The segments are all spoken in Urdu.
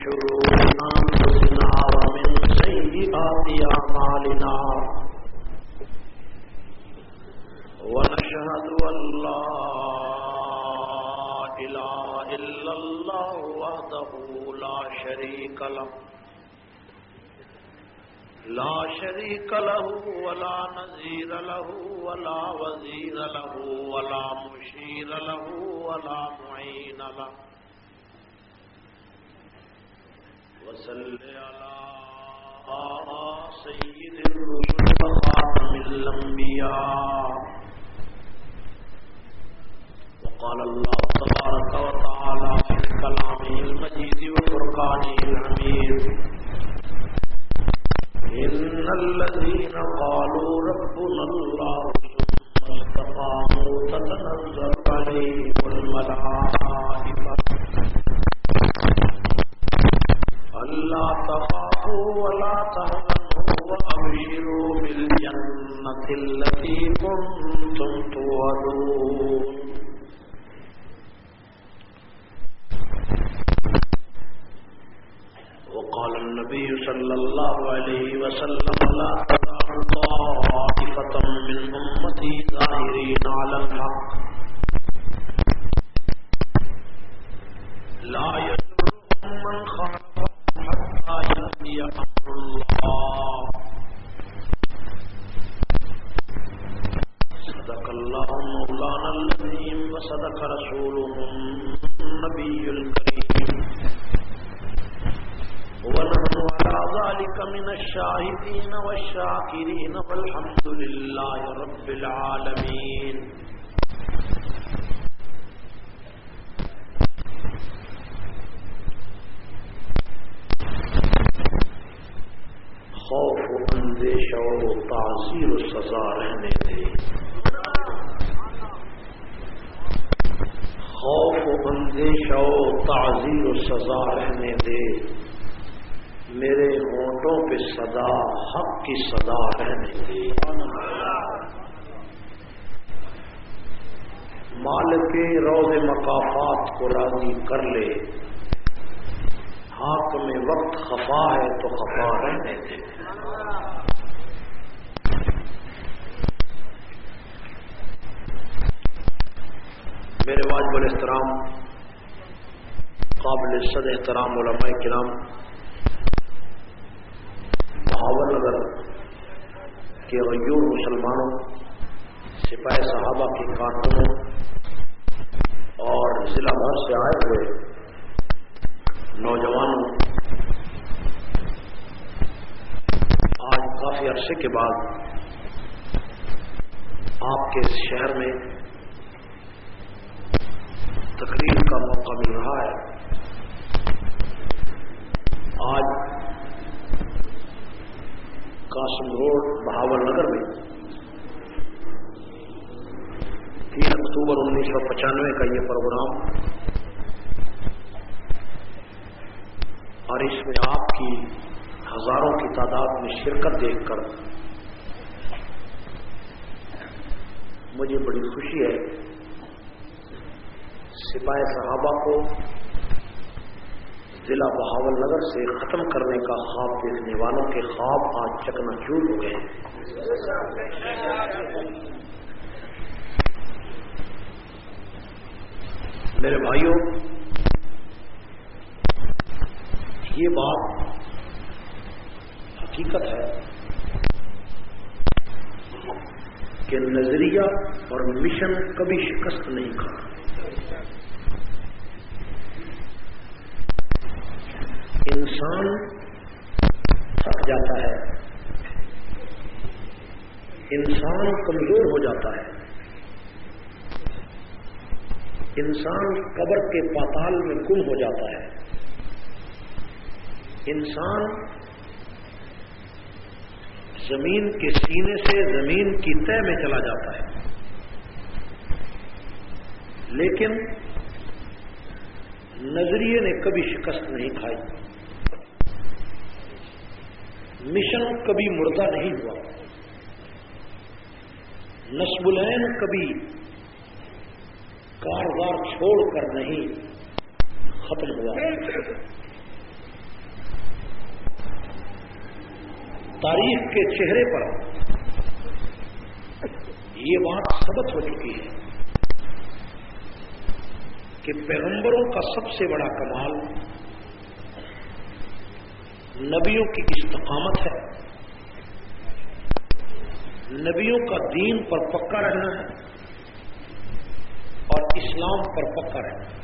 شرور أنفسنا ومن سيئات أعمالنا ونشهد أن لا إله إلا الله وحده لا شريك له ولا نظير له ولا وزير له ولا مشير له ولا معين له وصل على سيد الرسل وخاتم الأنبياء. وقال الله تبارك وتعالى في كلامه المجيد وفرقانه الحميد: إن الذين قالوا ربنا الله ثم استقاموا تتنزل عليهم الملائكة ألا تخافوا ولا تحزنوا وأبشروا بالجنة التي كنتم توعدون. وقال النبي صلى الله عليه وسلم: لا تزال طائفة من أمتي ظاهرين على الحق لا يضرهم من خالفهم حتى يأتي أمر الله. صدق الله مولانا العظيم وصدق رسوله النبي الكريم ونحن على ذلك من الشاهدين والشاكرين والحمد لله رب العالمين. خوف و اندیشہ و تعزیر و سزا رہنے دے، خوف و اندیشہ و تعزیر و سزا رہنے دے، میرے ہونٹوں پہ صدا حق کی صدا رہنے دے. مالک روض مقافات کو راضی کر لے، حاکم وقت خفا ہے تو خفا رہنے دے. میرے واجب الاحترام قابل صد احترام علماء کرام، بہاول نگر کے غیور مسلمانوں، سپاہی صحابہ کے کارکنوں اور ضلع بھر سے آئے ہوئے نوجوانوں، آج کافی عرصے کے بعد آپ کے اس شہر میں تقریر کا موقع مل رہا ہے. آج قاسم روڈ بہاول نگر میں 3 اکتوبر 1995 کا یہ پروگرام، اور اس میں آپ کی ہزاروں کی تعداد میں شرکت دیکھ کر مجھے بڑی خوشی ہے. سپاہی صحابہ کو ضلع بہاول نگر سے ختم کرنے کا خواب دیکھنے والوں کے خواب آج چکنا چور ہو گئے ہیں. میرے بھائیوں، یہ بات حقیقت ہے کہ نظریہ اور مشن کبھی شکست نہیں کھاتا. انسان تھک جاتا ہے، انسان کمزور ہو جاتا ہے، انسان قبر کے پاتال میں گم ہو جاتا ہے، انسان زمین کے سینے سے زمین کی تہ میں چلا جاتا ہے. لیکن نظریے نے کبھی شکست نہیں کھائی، مشن کبھی مردہ نہیں ہوا، نصب العین کبھی کاروبار چھوڑ کر نہیں ختم ہوا. تاریخ کے چہرے پر یہ بات ثابت ہو چکی ہے کہ پیغمبروں کا سب سے بڑا کمال نبیوں کی استقامت ہے، نبیوں کا دین پر پکا رہنا ہے اور اسلام پر پکا رہنا ہے۔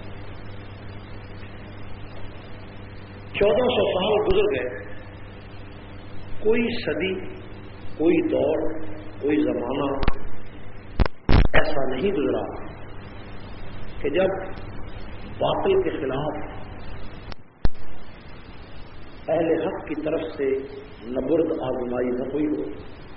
1400 سال گزر گئے، کوئی صدی، کوئی دور، کوئی زمانہ ایسا نہیں گزرا کہ جب باطل کے خلاف اہل حق کی طرف سے نبرد آزمائی نہ ہوئی ہو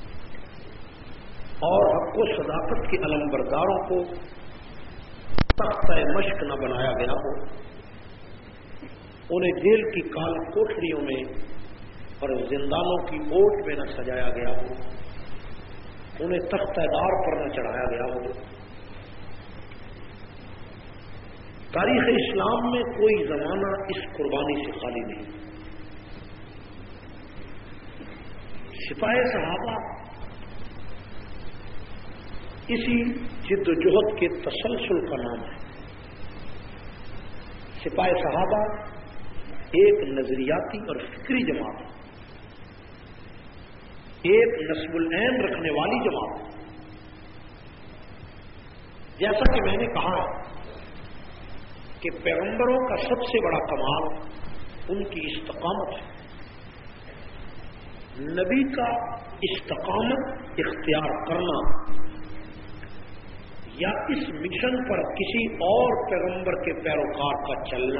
اور حق و صداقت کے علمبرداروں کو تختہ مشق نہ بنایا گیا ہو، انہیں جیل کی کال کوٹڑیوں میں اور زندانوں کی اوٹ میں نہ سجایا گیا ہو، انہیں تختہ دار پر نہ چڑھایا گیا ہو۔ تاریخ اسلام میں کوئی زمانہ اس قربانی سے خالی نہیں۔ سپاہ صحابہ اسی جد و جہد کے تسلسل کا نام ہے۔ سپاہ صحابہ ایک نظریاتی اور فکری جماعت ہے، ایک نصب العین رکھنے والی جماعت ہے۔ جیسا کہ میں نے کہا کہ پیغمبروں کا سب سے بڑا کمال ان کی استقامت ہے۔ نبی کا استقامت اختیار کرنا یا اس مشن پر کسی اور پیغمبر کے پیروکار کا چلنا،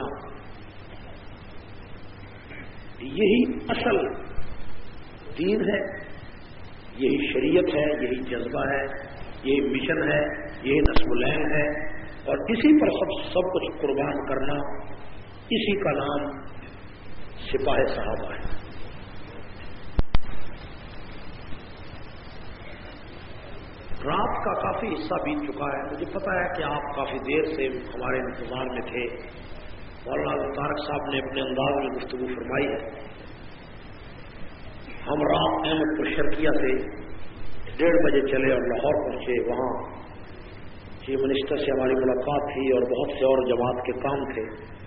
یہی اصل دین ہے، یہی شریعت ہے، یہی جذبہ ہے، یہی مشن ہے، یہی نصب العین ہے، اور اسی پر سب کچھ قربان کرنا، اسی کا نام سپاہ صحابہ ہے۔ رات کا کافی حصہ بیت چکا ہے، مجھے پتا ہے کہ آپ کافی دیر سے ہمارے انتظار میں تھے۔ مولانا طارق صاحب نے اپنے انداز میں گفتگو فرمائی ہے۔ ہم رات احمد پور شرقیہ سے 1:30 بجے چلے اور لاہور پہنچے، وہاں چیف منسٹر سے ہماری ملاقات تھی اور بہت سے اور جماعت کے کام تھے۔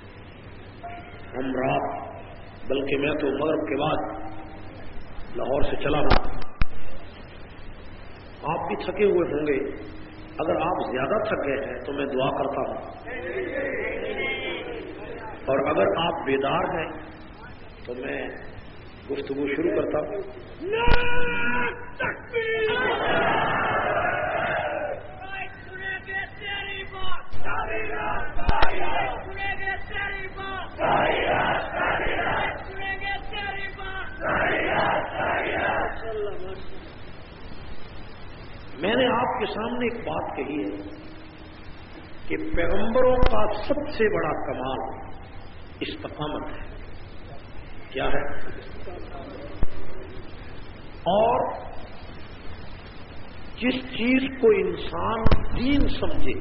ہم رات، بلکہ میں تو مغرب کے بعد لاہور سے چلا ہوں۔ آپ بھی تھکے ہوئے ہوں گے، اگر آپ زیادہ تھک گئے ہیں تو میں دعا کرتا ہوں، اور اگر آپ بیدار ہیں تو میں گفتگو شروع کرتا ہوں۔ میں نے آپ کے سامنے ایک بات کہی ہے کہ پیغمبروں کا سب سے بڑا کمال استقامت ہے۔ کیا ہے؟ اور جس چیز کو انسان دین سمجھے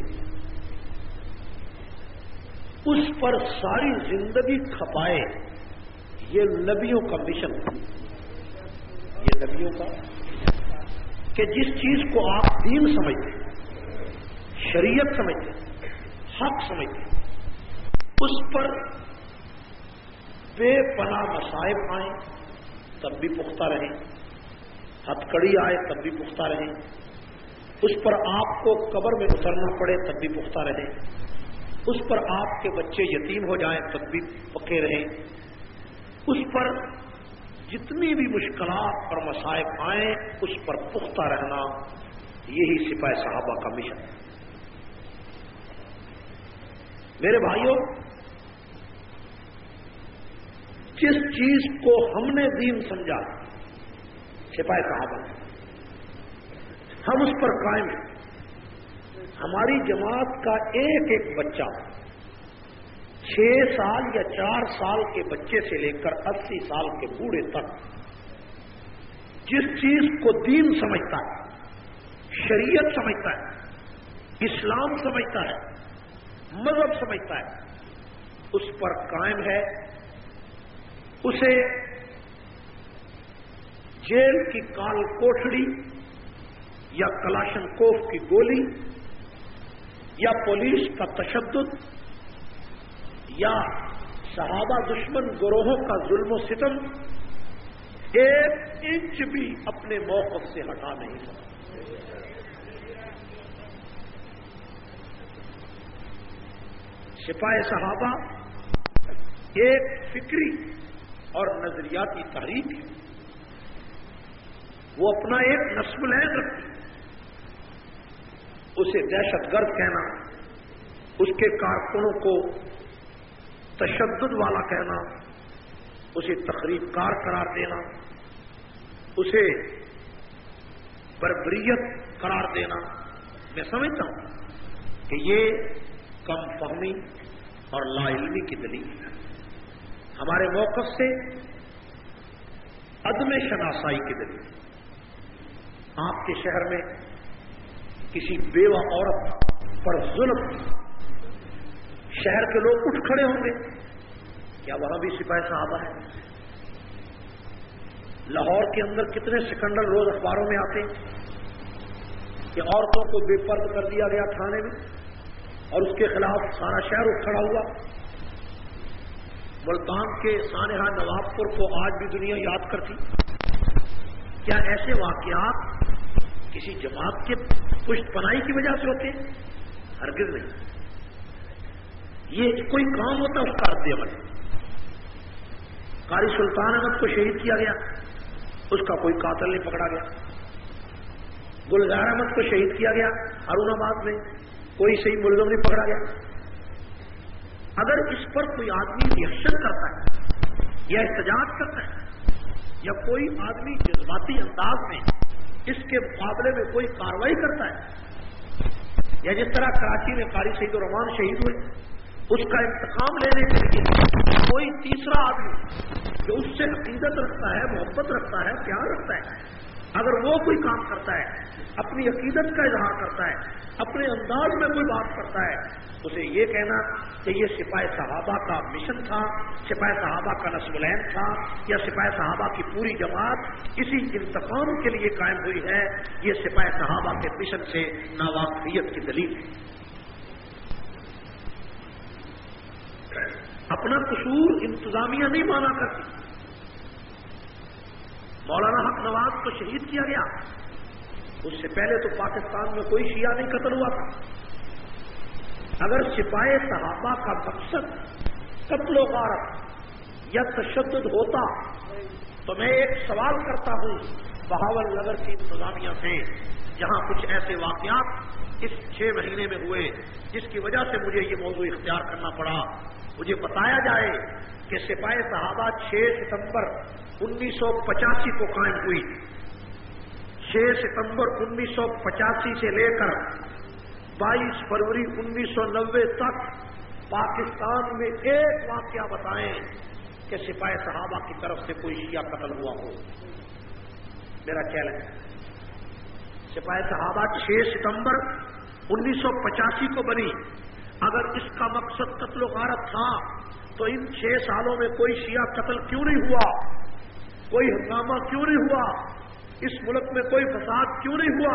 اس پر ساری زندگی کھپائے، یہ نبیوں کا مشن ہے۔ یہ نبیوں کا کہ جس چیز کو آپ دین سمجھتے، شریعت سمجھتے، حق سمجھتے، اس پر بے پناہ مصائب آئیں تب بھی پختہ رہیں، ہتھکڑی آئے تب بھی پختہ رہیں، اس پر آپ کو قبر میں اترنا پڑے تب بھی پختہ رہیں، اس پر آپ کے بچے یتیم ہو جائیں تب بھی پکے رہیں، اس پر جتنی بھی مشکلات اور مصائب آئیں اس پر پختہ رہنا، یہی سپاہ صحابہ کا مشن ہے۔ میرے بھائیوں، جس چیز کو ہم نے دین سمجھا سپاہ صحابہ، ہم اس پر قائم ہیں۔ ہماری جماعت کا ایک ایک بچہ 6 سال یا 4 سال کے بچے سے لے کر 80 سال کے بوڑھے تک جس چیز کو دین سمجھتا ہے، شریعت سمجھتا ہے، اسلام سمجھتا ہے، مذہب سمجھتا ہے، اس پر قائم ہے، اسے जेल की काल कोठड़ी या कलाशनकोफ की गोली या पुलिस का तशद्दुद या सहाबा दुश्मन गिरोहों का जुल्म सितम 1 इंच भी अपने मौक़िफ़ से हटा नहीं सकते। सिपाही सहाबा एक फिक्री और नजरियाती तहरीक है। वो अपना एक नस्ल-ए रखती, उसे दहशतगर्द कहना, उसके कारकुनों को तशद्दुद वाला कहना, उसे तखरीबकार करार देना, उसे बर्बरियत करार देना, मैं समझता हूं कि ये कम फहमी और लाइल्मी की दलील है। हमारे मौक़िफ़ से अदम शनासाई की दलील। आपके शहर में किसी बेवा औरत पर जुल्म, शहर के लोग उठ खड़े होंगे, क्या वहां भी सिपाही साहबा है? लाहौर के अंदर कितने सिकंडर रोज अखबारों में आते हैं कि औरतों को बेपर्द कर दिया गया थाने में और उसके खिलाफ सारा शहर उठ खड़ा हुआ। मुल्तान के सानेहा नवाबपुर को आज भी दुनिया याद करती। क्या ऐसे वाकयात किसी जमात के पुष्टपनाही की वजह से होते हैं? हरगिज नहीं। ये कोई काम होता उसका रद्द-ए-अमल। कारी सुल्तान अहमद को शहीद किया गया, उसका कोई कातिल नहीं पकड़ा गया। गुलजार अहमद को शहीद किया गया हारूनाबाद में, कोई सही मुल्ज़िम नहीं पकड़ा गया। अगर इस पर कोई आदमी रिएक्शन करता है या एहतजाज करता है या कोई आदमी जज्बाती अंदाज में इसके मुकाबले में कोई कार्रवाई करता है, या जिस तरह कराची में कारी सईदुर रहमान शहीद हुए, उसका इंतकाम लेने के लिए कोई तीसरा आदमी जो उससे अकीदत रखता है, मोहब्बत रखता है, प्यार रखता है, अगर वो कोई काम करता है, अपनी अकीदत का इजहार करता है, अपने अंदाज में कोई बात करता है, उसे ये कहना कि ये सिपाही सहाबा का मिशन था, सिपाही सहाबा का नस्ल-ए-न था, या सिपाही सहाबा की पूरी जमात इसी इंतकाम के लिए कायम हुई है, ये सिपाही सहाबा के मिशन से नावाकिफियत की दलील है। अपना कसूर इंतजामिया नहीं माना करती। मौलाना हक नवाज को शहीद किया गया, उससे पहले तो पाकिस्तान में कोई शिया नहीं कत्ल हुआ था। अगर सिपाही सहाबा का मकसद कत्ल गारत या तशद्दुद होता तो मैं एक सवाल करता हूं बहावल नगर की इंतजामिया से, जहां कुछ ऐसे वाकयात इस 6 महीने में हुए जिसकी वजह से मुझे ये मौजू इख्तियार करना पड़ा, मुझे बताया जाए कि सिपाही सहाबा 6 सितंबर 1985 को कायम हुई। 6 सितंबर 1985 से लेकर 22 फरवरी 1990 तक पाकिस्तान में एक वाकया बताएं कि सिपाही सहाबा की तरफ से कोई शिया कत्ल हुआ हो। मेरा चैलेंज, सिपाही सहाबा 6 सितंबर 1985 को बनी, अगर इसका मकसद कत्ल गारत था तो इन 6 सालों में कोई शिया कत्ल क्यों नहीं हुआ, कोई हंगामा क्यों नहीं हुआ, इस मुल्क में कोई फसाद क्यों नहीं हुआ?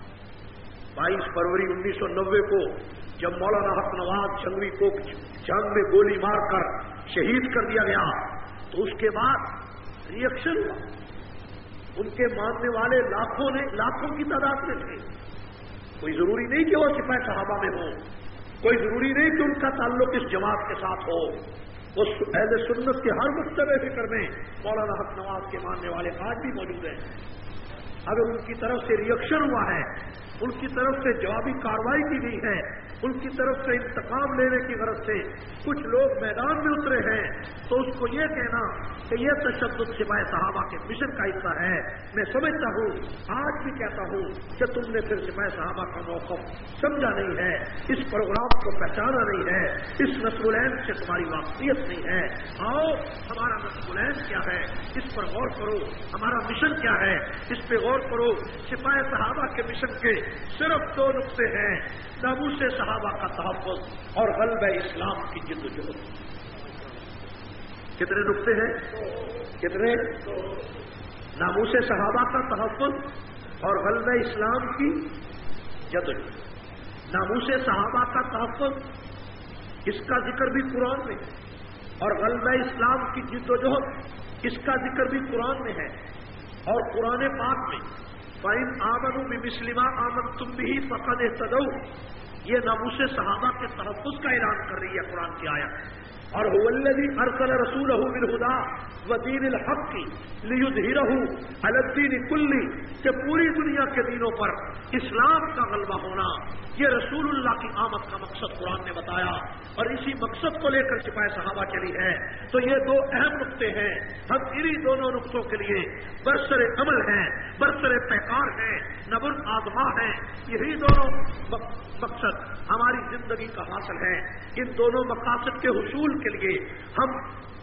22 फरवरी 1990 को जब मौलाना हक नवाज जंगवी को जंग में गोली मारकर शहीद कर दिया गया तो उसके बाद रिएक्शन हुआ। उनके मानने वाले लाखों की तादाद में थे। कोई जरूरी नहीं कि वो सिपाही सहाबा में हो, कोई जरूरी नहीं कि उनका ताल्लुक इस जमात के साथ हो। वो अहले सुन्नत के हर मुख्तलिफ फिक्र में मौलाना हक नवाज के मानने वाले आज भी मौजूद हैं। अगर उनकी तरफ से रिएक्शन हुआ है, उनकी तरफ से जवाबी कार्रवाई की गई है, उनकी तरफ से इंतकाम लेने की गरज से कुछ लोग मैदान में उतरे हैं, तो उसको ये कहना कि यह तशद्दुद सिपाही सहाबा के मिशन का हिस्सा है। मैं समझता हूं, आज भी कहता हूं कि तुमने फिर सिपाही सहाबा का मौक़िफ़ समझा नहीं है, इस प्रोग्राम को पहचाना नहीं है, इस नस्ल-ए-न से तुम्हारी वाक़फ़ियत नहीं है। आओ, हमारा नस्ल-ए-न क्या है, इस पर गौर करो, हमारा मिशन क्या है, इस पर गौर करो। सिपाही सहाबा के मिशन के सिर्फ 2 नुक्ते हैं, नामूस सहाबा का तहफ़्फ़ुज़ और ग़ल्बे इस्लाम की जिद्दोजहद। कितने नुक्ते हैं? कितने? ناموس صحابہ کا تحفظ اور غلبہ اسلام کی جدل. ناموس صحابہ کا تحفظ اس کا ذکر بھی قرآن میں ہے اور غلبہ اسلام کی جد و جہد اس کا ذکر بھی قرآن میں ہے. اور قرآن پاک میں فَإِنْ آمَنُوا بِمِثْلِ مَا آمَنْتُمْ بِهِ فَقَدِ اهْتَدَوْا یہ ناموس صحابہ کے تحفظ کا اعلان کر رہی ہے قرآن کی آیت. اور هو الذی ارسل رسولہ بالہدی ودین الحق لیظہرہ علی الدین کلہ کہ پوری دنیا کے دینوں پر اسلام کا غلبہ ہونا یہ رسول اللہ کی آمد کا مقصد قرآن نے بتایا اور اسی مقصد کو لے کر سپاہ صحابہ چلی ہے. تو یہ دو اہم نقطے ہیں. ہم انہی دونوں نقطوں کے لیے برسر عمل ہیں, برسر پیکار ہیں, نبر آزما ہیں. یہی دونوں مقصد ہماری زندگی کا حاصل ہے. ان دونوں مقاصد کے حصول کے لیے ہم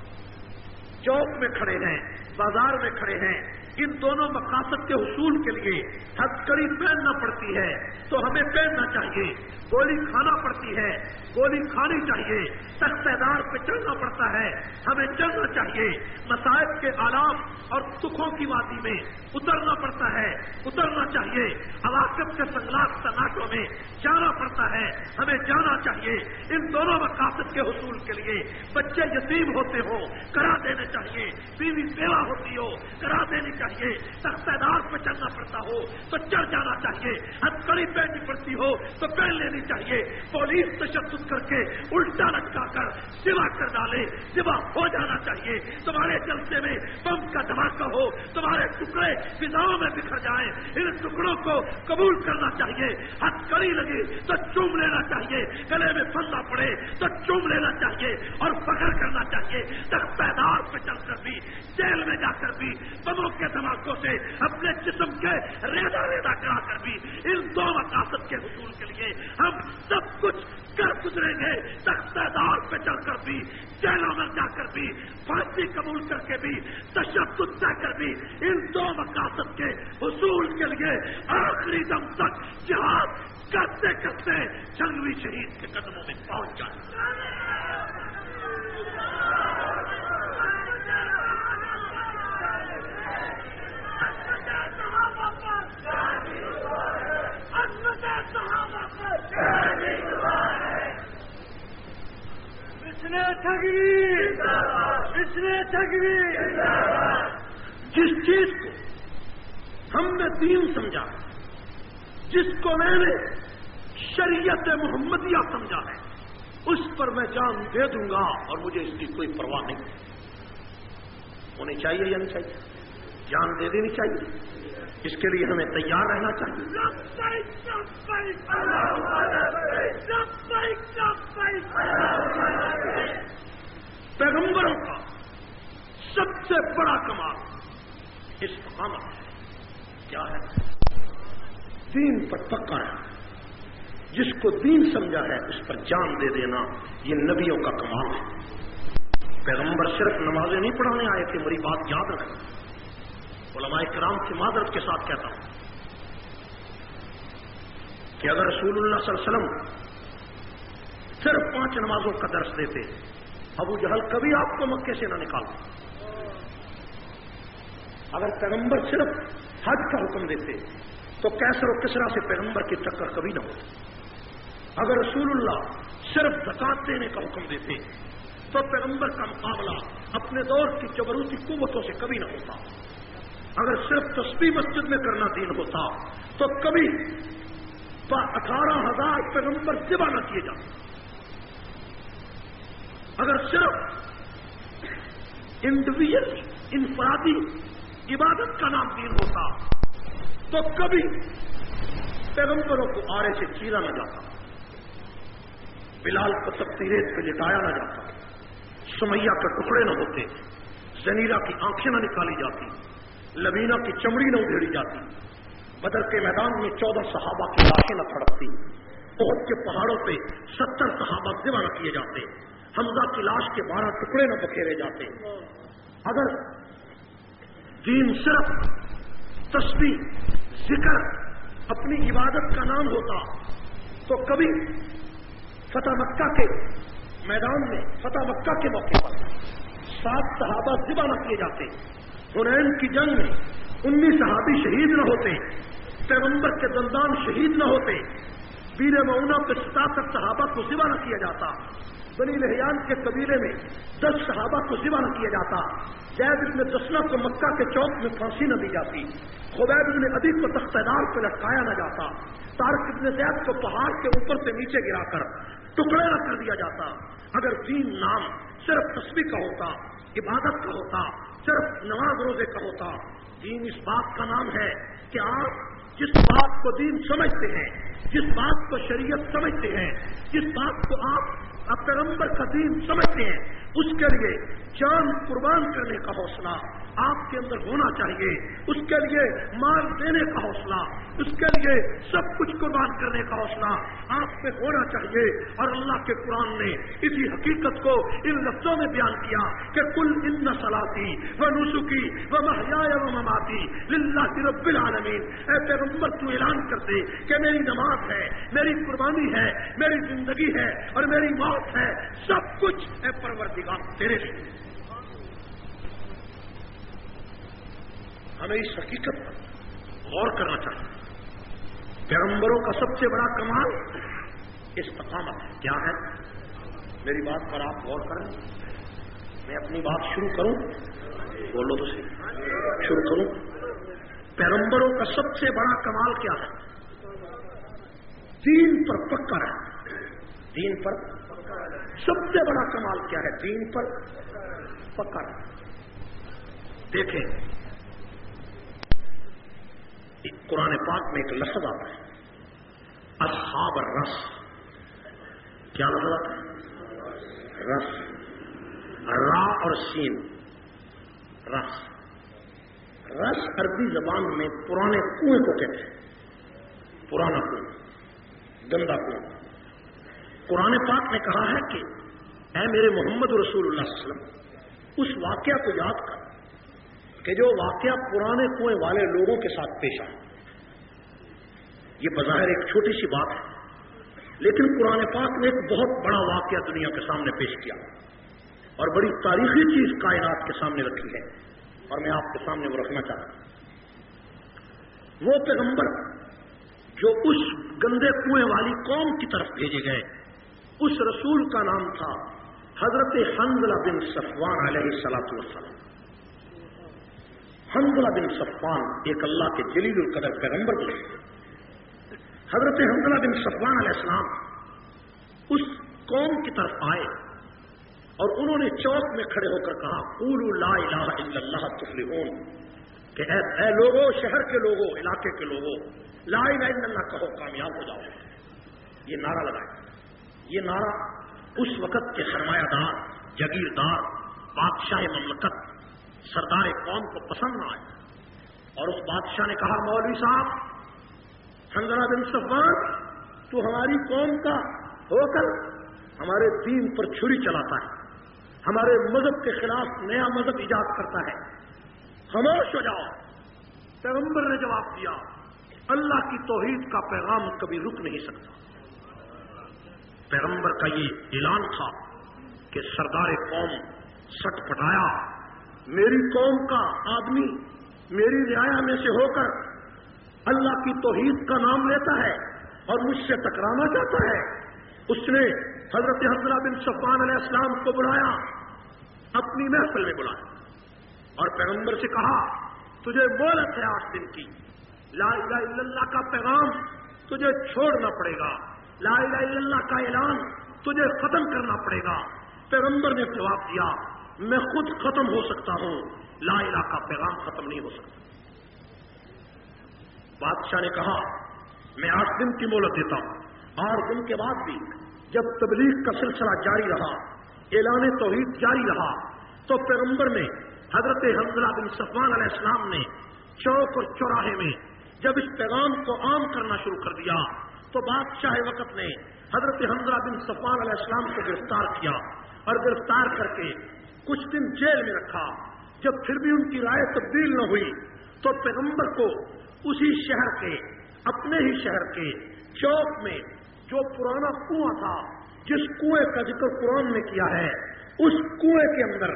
چوک میں کھڑے ہیں, بازار میں کھڑے ہیں. ان دونوں مقاصد کے حصول کے لیے ہتھکڑی پہننا پڑتی ہے تو ہمیں پہننا چاہیے. گولی کھانا پڑتی ہے, گولی کھانی چاہیے. تختیدار پہ چڑھنا پڑتا ہے, ہمیں چڑھنا چاہیے. مصائب کے آلام اور دکھوں کی وادی میں اترنا پڑتا ہے, اترنا چاہیے. عواقب کے سنگلاخ سناٹوں میں جانا پڑتا ہے, ہمیں جانا چاہیے. ان دونوں مقاصد کے حصول کے لیے بچے یتیم ہوتے ہو کرا دینے چاہیے, بیوی بیوہ ہوتی ہو کرا دینی چاہیے. تختیدار پہ چلنا پڑتا ہو تو چڑھ جانا چاہیے. ہتھکڑی پہننی پڑتی ہو تو پہن لینی چاہیے. پولیس تشدد کر کے الٹا لٹکا کر سوا کر ڈالے, سوا ہو جانا چاہیے. تمہارے جلسے میں بم کا دھماکہ ہو, تمہارے ٹکڑے فضاؤں میں بکھر جائیں, ان ٹکڑوں کو قبول کرنا چاہیے. ہتھکڑی لگے تو چوم لینا چاہیے, گلے میں پھنسنا پڑے تو چوم لینا چاہیے اور فخر کرنا چاہیے. تختیدار پہ چل کر بھی, جیل میں جا کر بھی, بموں کے دھماکوں سے اپنے جسم کے ریدا ریدا کرا کر بھی ان دو مقاصد کے حصول کے لیے ہم سب کچھ کر گزریں گے. تختیدار پہ چڑھ کر بھی, جیلوں میں جا کر بھی, پھانسی قبول کر کے بھی, تشدد جا کر بھی ان دو مقاصد کے حصول کے لیے آخری دم تک جہاد کرتے کرتے جنگوی شہید کے قدموں میں پہنچ جائیں. جس چیز کو ہم نے دین سمجھا, جس کو میں نے شریعت محمدیہ سمجھا ہے, اس پر میں جان دے دوں گا اور مجھے اس کی کوئی پرواہ نہیں. ہونی چاہیے یا نہیں چاہیے؟ جان دے دینی چاہیے. اس کے لیے ہمیں تیار رہنا چاہیے. پیغمبروں کا سب سے بڑا کمال استقامت ہے. کیا ہے؟ دین پر پکا ہے. جس کو دین سمجھا ہے اس پر جان دے دینا, یہ نبیوں کا کمال ہے. پیغمبر صرف نمازیں نہیں پڑھانے آئے تھے, میری بات یاد رکھیں. علماء کرام کی معذرت کے ساتھ کہتا ہوں کہ اگر رسول اللہ صلی اللہ علیہ وسلم صرف 5 نمازوں کا درس دیتے, ابو جہل کبھی آپ کو مکے سے نہ نکالتا. اگر پیغمبر صرف حج کا حکم دیتے تو کیسر و کسرا سے پیغمبر کی ٹکر کبھی نہ ہوتی. اگر رسول اللہ صرف زکات دینے کا حکم دیتے تو پیغمبر کا مقابلہ اپنے دور کی جبروتی قوتوں سے کبھی نہ ہوتا. اگر صرف تسبیح مسجد میں کرنا دین ہوتا تو کبھی 18,000 پیغمبر ذبح نہ کیے جاتے. اگر صرف انڈیویجل انفرادی عبادت کا نام دین ہوتا تو کبھی پیغمبروں کو آرے سے چیرا نہ جاتا, بلال کو تپتی ریت پہ لٹایا نہ جاتا, سمیہ کے ٹکڑے نہ ہوتے, زنیرہ کی آنکھیں نہ نکالی جاتی, لبینہ کی چمڑی نہ ادھیڑی جاتی, بدر کے میدان میں 14 صحابہ کی لاشیں نہ تڑپتی, احد کے پہاڑوں پہ 70 صحابہ ذبح نہ کیے جاتے, حمزہ کی لاش کے 12 ٹکڑے نہ بکھیرے جاتے. اگر دین صرف تسبیح ذکر اپنی عبادت کا نام ہوتا تو کبھی فتح مکہ کے میدان میں, فتح مکہ کے موقع پر 7 صحابہ ذبح نہ کیے جاتے، حنین کی جنگ میں 19 صحابی شہید نہ ہوتے، پیغمبر کے دندان شہید نہ ہوتے، بیر معونہ پہ 67 صحابہ کو ذبح نہ کیا جاتا، بنی لحیان کے قبیلے میں 10 صحابہ کو ذبح نہ کیا جاتا، زید بن دسنہ کو مکہ کے چوک میں پھانسی نہ دی جاتی، خبیب بن عدی کو تختہ دار پہ لٹکایا نہ جاتا، طارق بن زید کو پہاڑ کے اوپر سے نیچے گرا کر ٹکڑے نہ کر دیا جاتا۔ اگر دین نام صرف تسبیح کا ہوتا، عبادت کا ہوتا، صرف نماز روزے کا ہوتا، دین اس بات کا نام ہے کہ آپ جس بات کو دین سمجھتے ہیں، جس بات کو شریعت سمجھتے ہیں، جس بات کو آپ پیغمبر کا دین سمجھتے ہیں، اس کے لیے جان قربان کرنے کا حوصلہ آپ کے اندر ہونا چاہیے، اس کے لیے مال دینے کا حوصلہ، اس کے لیے سب کچھ قربان کرنے کا حوصلہ آپ میں ہونا چاہیے۔ اور اللہ کے قرآن نے اسی حقیقت کو ان لفظوں میں بیان کیا کہ کل ان صلاتی و نسکی و محیای و مماتی للہ رب العالمین، اے پیغمبر تو اعلان کر دے کہ میری نماز ہے، میری قربانی ہے، میری زندگی ہے اور میری موت ہے، سب کچھ اے پروردگار تیرے لیے۔ ہمیں اس حقیقت پر غور کرنا چاہیے۔ پیغمبروں کا سب سے بڑا کمال استقامت ہے۔ کیا ہے؟ میری بات پر آپ غور کریں، میں اپنی بات شروع کروں، بولو تو صحیح، شروع کروں۔ پیغمبروں کا سب سے بڑا کمال کیا ہے؟ دین پر پکا ہے۔ دین پر سب سے بڑا کمال کیا ہے؟ دین پر پکا ہے۔ دیکھیں قرآن پاک میں ایک لفظ آتا ہے اصحاب الرس۔ کیا لفظ آتا ہے؟ رس، را اور سین، رس۔ رس عربی زبان میں پرانے کنویں کو کہتے ہیں، پرانا کنواں، گندا کنواں۔ قرآن پاک نے کہا ہے کہ اے میرے محمد رسول اللہ صلی اللہ علیہ وسلم، اس واقعہ کو یاد کر کہ جو واقعہ پرانے کنویں والے لوگوں کے ساتھ پیش آیا۔ یہ بظاہر ایک چھوٹی سی بات ہے، لیکن قرآن پاک نے ایک بہت بڑا واقعہ دنیا کے سامنے پیش کیا اور بڑی تاریخی چیز کائنات کے سامنے رکھی ہے، اور میں آپ کے سامنے وہ رکھنا چاہتا ہوں۔ وہ پیغمبر جو اس گندے کنویں والی قوم کی طرف بھیجے گئے، اس رسول کا نام تھا حضرت حنظلہ بن صفوان علیہ الصلوۃ والسلام۔ حنظلہ بن صفوان ایک اللہ کے جلیل القدر پیغمبر تھے۔ حضرت حنظلہ بن صفوان علیہ السلام اس قوم کی طرف آئے اور انہوں نے چوک میں کھڑے ہو کر کہا قولوا لا الہ الا اللہ تفلحون، کہ اے لوگوں، شہر کے لوگوں، علاقے کے لوگوں، لا الہ الا اللہ کہو، کامیاب ہو جاؤ۔ یہ نعرہ لگائے۔ یہ نعرہ اس وقت کے سرمایہ دار، جگیردار، بادشاہ مملکت، سردار قوم کو پسند نہ آئے، اور اس بادشاہ نے کہا مولوی صاحب حنظلہ بن صفوان، تو ہماری قوم کا ہو کر ہمارے دین پر چھری چلاتا ہے، ہمارے مذہب کے خلاف نیا مذہب ایجاد کرتا ہے، خاموش ہو جاؤ۔ پیغمبر نے جواب دیا اللہ کی توحید کا پیغام کبھی رک نہیں سکتا۔ پیغمبر کا یہ اعلان تھا کہ سردار قوم سٹ پٹایا، میری قوم کا آدمی میری رعایا میں سے ہو کر اللہ کی توحید کا نام لیتا ہے اور مجھ سے ٹکرانا چاہتا ہے۔ اس نے حضرت حنظلہ بن صفوان علیہ السلام کو بلایا، اپنی محفل میں بلایا اور پیغمبر سے کہا تجھے مہلت ہے 8 دن کی، لا الہ الا اللہ کا پیغام تجھے چھوڑنا پڑے گا، لا الہ الا اللہ کا اعلان تجھے ختم کرنا پڑے گا۔ پیغمبر نے جواب دیا میں خود ختم ہو سکتا ہوں، لا الہ کا پیغام ختم نہیں ہو سکتا۔ بادشاہ نے کہا میں 8 دن کی مہلت دیتا ہوں۔ 8 دن کے بعد بھی جب تبلیغ کا سلسلہ جاری رہا، اعلان توحید جاری رہا، تو پیغمبر نے حضرت حنظلہ بن صفوان علیہ السلام نے چوک اور چوراہے میں جب اس پیغام کو عام کرنا شروع کر دیا تو بادشاہ وقت نے حضرت حنظلہ بن صفوان علیہ السلام کو گرفتار کیا اور گرفتار کر کے کچھ دن جیل میں رکھا۔ جب پھر بھی ان کی رائے تبدیل نہ ہوئی تو پیغمبر کو اسی شہر کے، اپنے ہی شہر کے چوک میں جو پرانا کنواں تھا، جس کنویں کا ذکر قرآن نے کیا ہے، اس کنویں کے اندر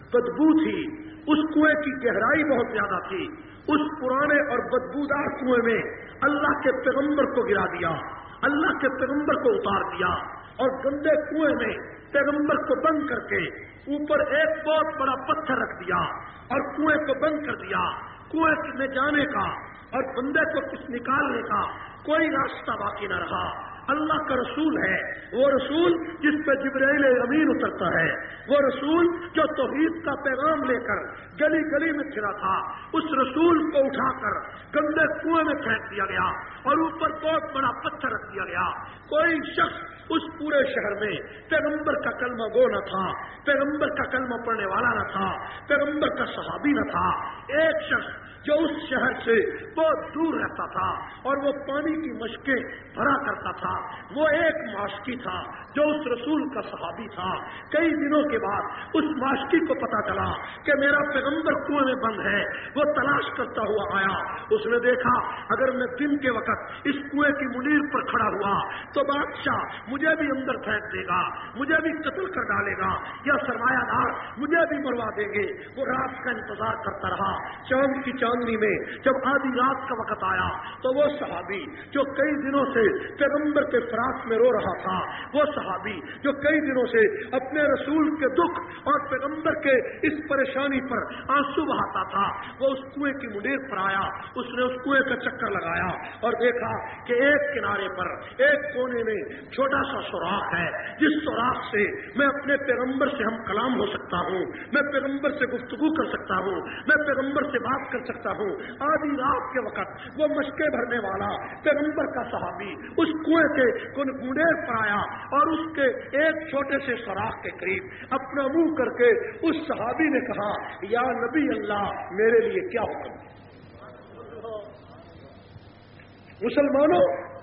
بدبو تھی، اس کنویں کی گہرائی بہت زیادہ تھی، اس پرانے اور بدبودار کنویں میں اللہ کے پیغمبر کو گرا دیا، اللہ کے پیغمبر کو اتار دیا، اور گندے کنویں میں پیغمبر کو بند کر کے اوپر ایک بہت بڑا پتھر رکھ دیا اور کنویں کو بند کر دیا۔ کنویں میں جانے کا اور بندے کو کچھ نکالنے کا کوئی راستہ باقی نہ رہا۔ اللہ کا رسول ہے، وہ رسول جس پہ جبرائیل امین اترتا ہے، وہ رسول جو توحید کا پیغام لے کر گلی گلی میں پھرا تھا، اس رسول کو اٹھا کر گندے کنویں میں پھینک دیا گیا اور اوپر بہت بڑا پتھر رکھ دیا گیا۔ کوئی شخص اس پورے شہر میں پیغمبر کا کلمہ گو نہ تھا، پیغمبر کا کلمہ پڑھنے والا نہ تھا، پیغمبر کا صحابی نہ تھا۔ ایک شخص جو اس شہر سے بہت دور رہتا تھا اور وہ پانی کی مشکیں بھرا کرتا تھا، وہ ایک ماشکی تھا جو اس رسول کا صحابی تھا۔ کئی دنوں کے بعد اس ماشکی کو پتا چلا کہ میرا پیغمبر کنویں میں بند ہے، وہ تلاش کرتا ہوا آیا، اس نے دیکھا اگر میں دن کے وقت اس کنویں کی منیر پر کھڑا ہوا تو بادشاہ مجھے بھی اندر پھینک دے گا، مجھے بھی قتل کر ڈالے گا، یا سرمایہ دار مجھے بھی مروا دیں گے۔ وہ رات کا انتظار کرتا رہا۔ چاند کی چاندنی میں جب آدھی رات کا وقت آیا تو وہ صحابی جو کئی دنوں سے پیغمبر کے فراق میں رو رہا تھا، وہ صحابی جو کئی دنوں سے اپنے رسول کے دکھ اور پیغمبر کے اس پریشانی پر آنسو بہاتا تھا، وہ اس کنویں کی منیر پر آیا۔ اس نے اس کنویں کا چکر لگایا اور دیکھا کہ ایک کنارے پر ایک کونے میں چھوٹا سا سوراخ ہے، جس سوراخ سے میں اپنے پیغمبر سے ہم کلام ہو سکتا ہوں، میں پیغمبر سے گفتگو کر سکتا ہوں، میں پیغمبر سے بات کر سکتا ہوں۔ آدھی رات کے وقت وہ مشکیں بھرنے والا پیغمبر کا صحابی اس کنویں کے منیر پر آیا اور اس کے ایک چھوٹے سے سوراخ کے قریب اپنا منہ کر کے اس صحابی نے کہا، یا نبی اللہ میرے لیے کیا حکم ہے؟ مسلمانوں،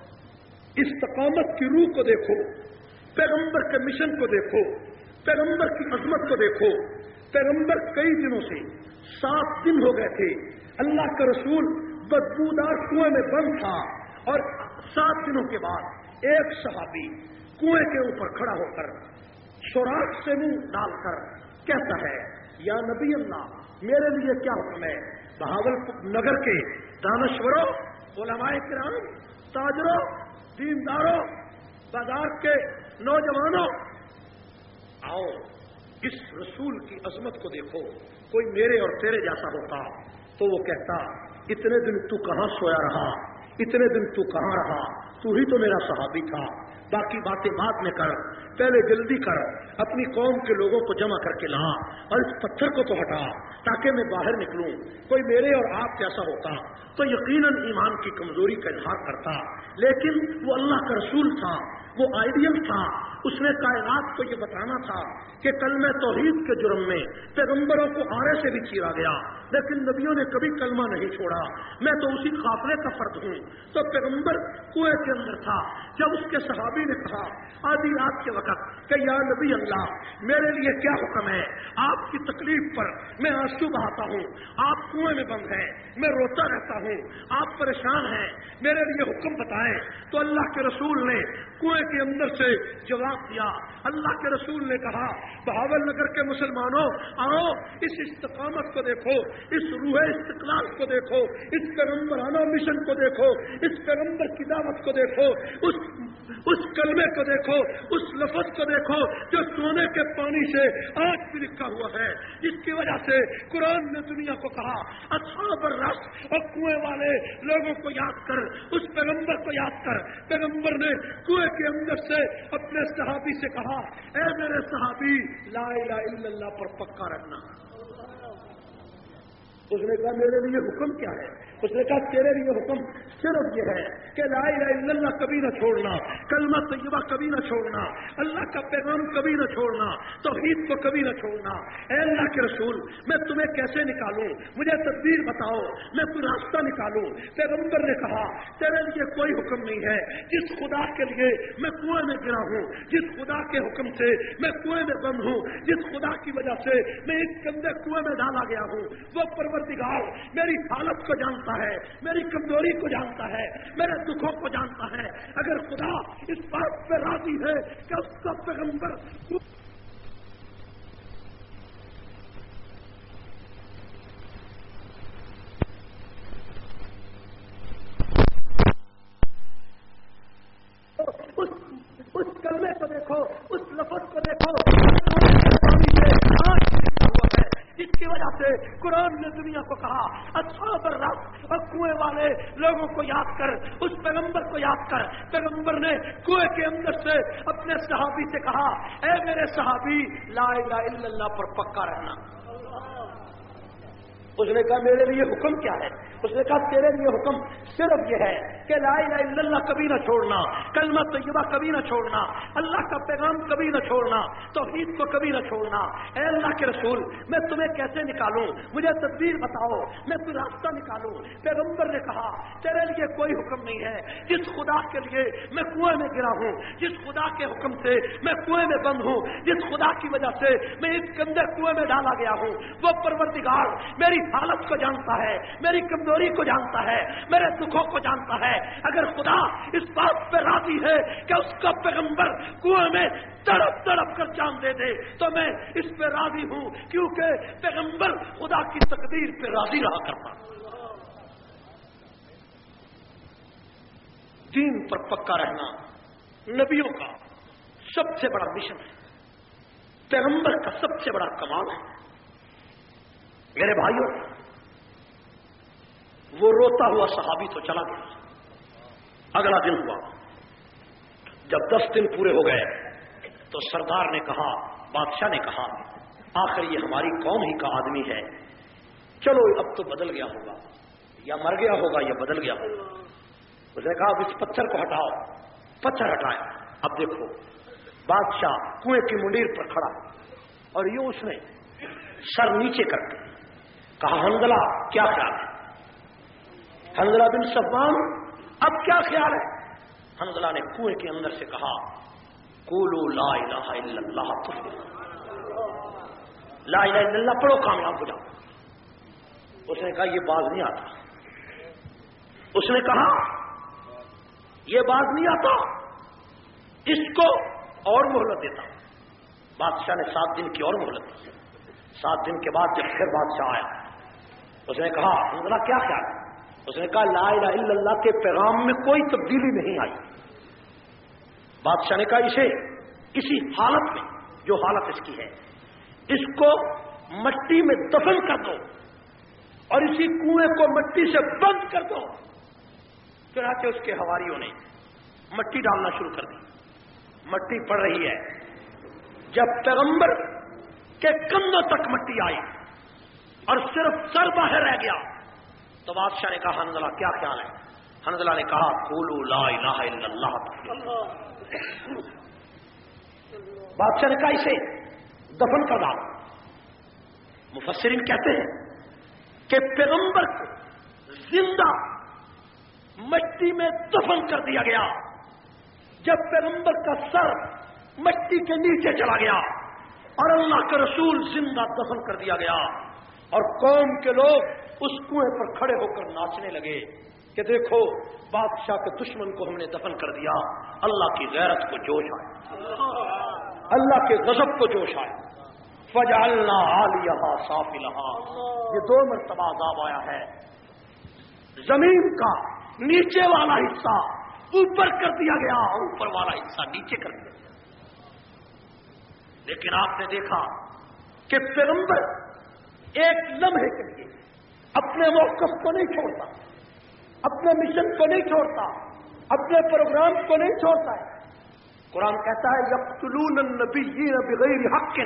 استقامت کی روح کو دیکھو، پیغمبر کے مشن کو دیکھو، پیغمبر کی عظمت کو دیکھو۔ پیغمبر کئی دنوں سے 7 دن ہو گئے تھے، اللہ کا رسول بدبودار کنویں میں بند تھا، اور 7 دنوں کے بعد ایک صحابی کنویں کے اوپر کھڑا ہو کر سوراخ سے منہ ڈال کر کہتا ہے، یا نبی اللہ میرے لیے کیا حکم ہے؟ بہاولپور نگر کے دانشوروں، علماء کرام، تاجروں، دینداروں، بازار کے نوجوانوں، آؤ اس رسول کی عظمت کو دیکھو۔ کوئی میرے اور تیرے جیسا ہوتا تو وہ کہتا، اتنے دن تو کہاں سویا رہا، اتنے دن تو کہاں رہا، تو ہی تو میرا صحابی تھا، باقی باتیں بعد میں کر، پہلے جلدی کر، اپنی قوم کے لوگوں کو جمع کر کے لا اور اس پتھر کو تو ہٹا تاکہ میں باہر نکلوں۔ کوئی میرے اور آپ جیسا ہوتا تو یقیناً ایمان کی کمزوری کا اظہار کرتا، لیکن وہ اللہ کا رسول تھا، وہ آئیڈیل تھا، اس نے کائنات کو یہ بتانا تھا کہ کلمہ توحید کے جرم میں پیغمبروں کو آرے سے بھی چیرا گیا، لیکن نبیوں نے کبھی کلمہ نہیں چھوڑا، میں تو اسی قافلے کا فرد ہوں۔ تو پیغمبر کنویں کے اندر تھا، جب اس کے صحابی نے کہا آدھی رات کے وقت کہ یا نبی اللہ میرے لیے کیا حکم ہے؟ آپ کی تکلیف پر میں آنسو بہاتا ہوں، آپ کنویں میں بند ہیں، میں روتا رہتا ہوں، آپ پریشان ہیں، میرے لیے حکم بتائیں۔ تو اللہ کے رسول نے کنویں کے اندر سے جواب دیا۔ اللہ کے رسول نے کہا، بہاول نگر کے مسلمانوں آؤ اس استقامت کو دیکھو، اس روح استقلال کو دیکھو، اس پیغمبرانہ مشن کو دیکھو، اس پیغمبر کی دعوت کو دیکھو، اس کلمے کو دیکھو، اس لفظ کو دیکھو جو سونے کے پانی سے آج بھی لکھا ہوا ہے، جس کی وجہ سے قرآن نے دنیا کو کہا اصحاب الرس، اور کنویں والے لوگوں کو یاد کر، اس پیغمبر کو یاد کر۔ پیغمبر نے کنویں کے اندر سے اپنے صحابی سے کہا، اے میرے صحابی لا الہ الا اللہ پر پکا رکھنا۔ اس نے کہا میرے لیے حکم کیا ہے؟ اس نے کہا تیرے لیے حکم صرف یہ ہے کہ لا الہ الا اللہ کبھی نہ چھوڑنا، کلمہ طیبہ کبھی نہ چھوڑنا، اللہ کا پیغام کبھی نہ چھوڑنا، توحید کو کبھی نہ چھوڑنا۔ اے اللہ کے رسول میں تمہیں کیسے نکالوں؟ مجھے تدبیر بتاؤ، میں کوئی راستہ نکالوں۔ پیغمبر نے کہا تیرے لیے کوئی حکم نہیں ہے، جس خدا کے لیے میں کنویں میں گرا ہوں، جس خدا کے حکم سے میں کنویں میں بند ہوں، جس خدا کی وجہ سے میں اس گندے کنویں میں ڈالا گیا ہوں، وہ پروردگار میری حالت کو جانتا ہے، میری کمزوری کو جانتا ہے، میرے دکھوں کو جانتا ہے۔ اگر خدا اس بات پہ راضی ہے کہ اس کا پیغمبر وجہ سے قرآن نے دنیا کو کہا اصحاب الرس اور کنویں والے لوگوں کو یاد کر، اس پیغمبر کو یاد کر۔ پیغمبر نے کنویں کے اندر سے اپنے صحابی سے کہا اے میرے صحابی لا الہ الا اللہ پر پکا رہنا۔ اس نے کہا میرے لیے حکم کیا ہے؟ اس نے کہا تیرے لیے حکم صرف یہ ہے کہ لا الہ الا اللہ کبھی نہ چھوڑنا، کلمہ طیبہ کبھی نہ چھوڑنا، اللہ کا پیغام کبھی نہ چھوڑنا، توحید کو کبھی نہ چھوڑنا۔ اے اللہ کے رسول میں تمہیں کیسے نکالوں؟ مجھے تدبیر بتاؤ، میں کوئی راستہ نکالوں۔ پیغمبر نے کہا تیرے لیے کوئی حکم نہیں ہے، جس خدا کے لیے میں کنویں میں گرا ہوں، جس خدا کے حکم سے میں کنویں میں بند ہوں، جس خدا کی وجہ سے میں اس گندے کنویں میں ڈالا گیا ہوں، وہ پروردگار میری حالت کو جانتا ہے، میری کمزوری کو جانتا ہے، میرے دکھوں کو جانتا ہے۔ اگر خدا اس بات پہ راضی ہے کہ اس کا پیغمبر کنویں میں تڑپ تڑپ کر جان دے دے تو میں اس پہ راضی ہوں، کیونکہ پیغمبر خدا کی تقدیر پہ راضی رہا کرتا۔ دین پر پکا رہنا نبیوں کا سب سے بڑا مشن ہے، پیغمبر کا سب سے بڑا کمال ہے۔ میرے بھائیوں، وہ روتا ہوا صحابی تو چلا گیا۔ اگلا دن ہوا، جب 10 دن پورے ہو گئے تو سردار نے کہا، بادشاہ نے کہا آخر یہ ہماری قوم ہی کا آدمی ہے، چلو اب تو بدل گیا ہوگا، یا مر گیا ہوگا یا بدل گیا ہوگا۔ اس نے کہا اب اس پتھر کو ہٹاؤ۔ پتھر ہٹایا۔ اب دیکھو بادشاہ کنویں کی منڈیر پر کھڑا اور یوں اس نے سر نیچے کر کے کہا حنظلہ کیا خیال ہے؟ حنظلہ بن صفوان اب کیا خیال ہے؟ حنظلہ نے کنویں کے اندر سے کہا قولوا لا الہ الا اللہ تفلحوا، لا الہ الا اللہ پڑھو کامیاب ہو جاؤ۔ اس نے کہا یہ باز نہیں آتا۔ اس نے کہا یہ باز نہیں آتا، اس کو اور مہلت دیتا۔ بادشاہ نے 7 دن کی اور مہلت دی۔ 7 دن کے بعد جب پھر بادشاہ آیا، اس نے کہا حنظلہ کیا خیال ہے؟ اس نے کہا لا الہ الا اللہ کے پیغام میں کوئی تبدیلی نہیں آئی۔ بادشاہ نے کہا اسے اسی حالت میں جو حالت اس کی ہے اس کو مٹی میں دفن کر دو اور اسی کنویں کو مٹی سے بند کر دو۔ چنانچہ اس کے حواریوں نے مٹی ڈالنا شروع کر دی۔ مٹی پڑ رہی ہے، جب پیغمبر کے کندھوں تک مٹی آئی اور صرف سر باہر رہ گیا تو بادشاہ نے کہا حنظلہ کیا خیال ہے؟ حنظلہ نے کہا قولوا لا الہ الا اللہ۔ بادشاہ نے کہا اسے دفن کر ڈالو۔ مفسرین کہتے ہیں کہ پیغمبر کو زندہ مٹی میں دفن کر دیا گیا۔ جب پیغمبر کا سر مٹی کے نیچے چلا گیا اور اللہ کے رسول زندہ دفن کر دیا گیا اور قوم کے لوگ اس کنویں پر کھڑے ہو کر ناچنے لگے کہ دیکھو بادشاہ کے دشمن کو ہم نے دفن کر دیا۔ اللہ کی غیرت کو جوش آیا، اللہ کے غضب کو جوش آیا۔ فجعلنا عالیہا سافلہا، یہ 2 مرتبہ عذاب آیا ہے۔ زمین کا نیچے والا حصہ اوپر کر دیا گیا اور اوپر والا حصہ نیچے کر دیا گیا۔ لیکن آپ نے دیکھا کہ پیغمبر ایک لمحے کے لیے اپنے موقف کو نہیں چھوڑتا، اپنے مشن کو نہیں چھوڑتا، اپنے پروگرام کو نہیں چھوڑتا ہے۔ قرآن کہتا ہے یقتلون النبیین بغیر حق،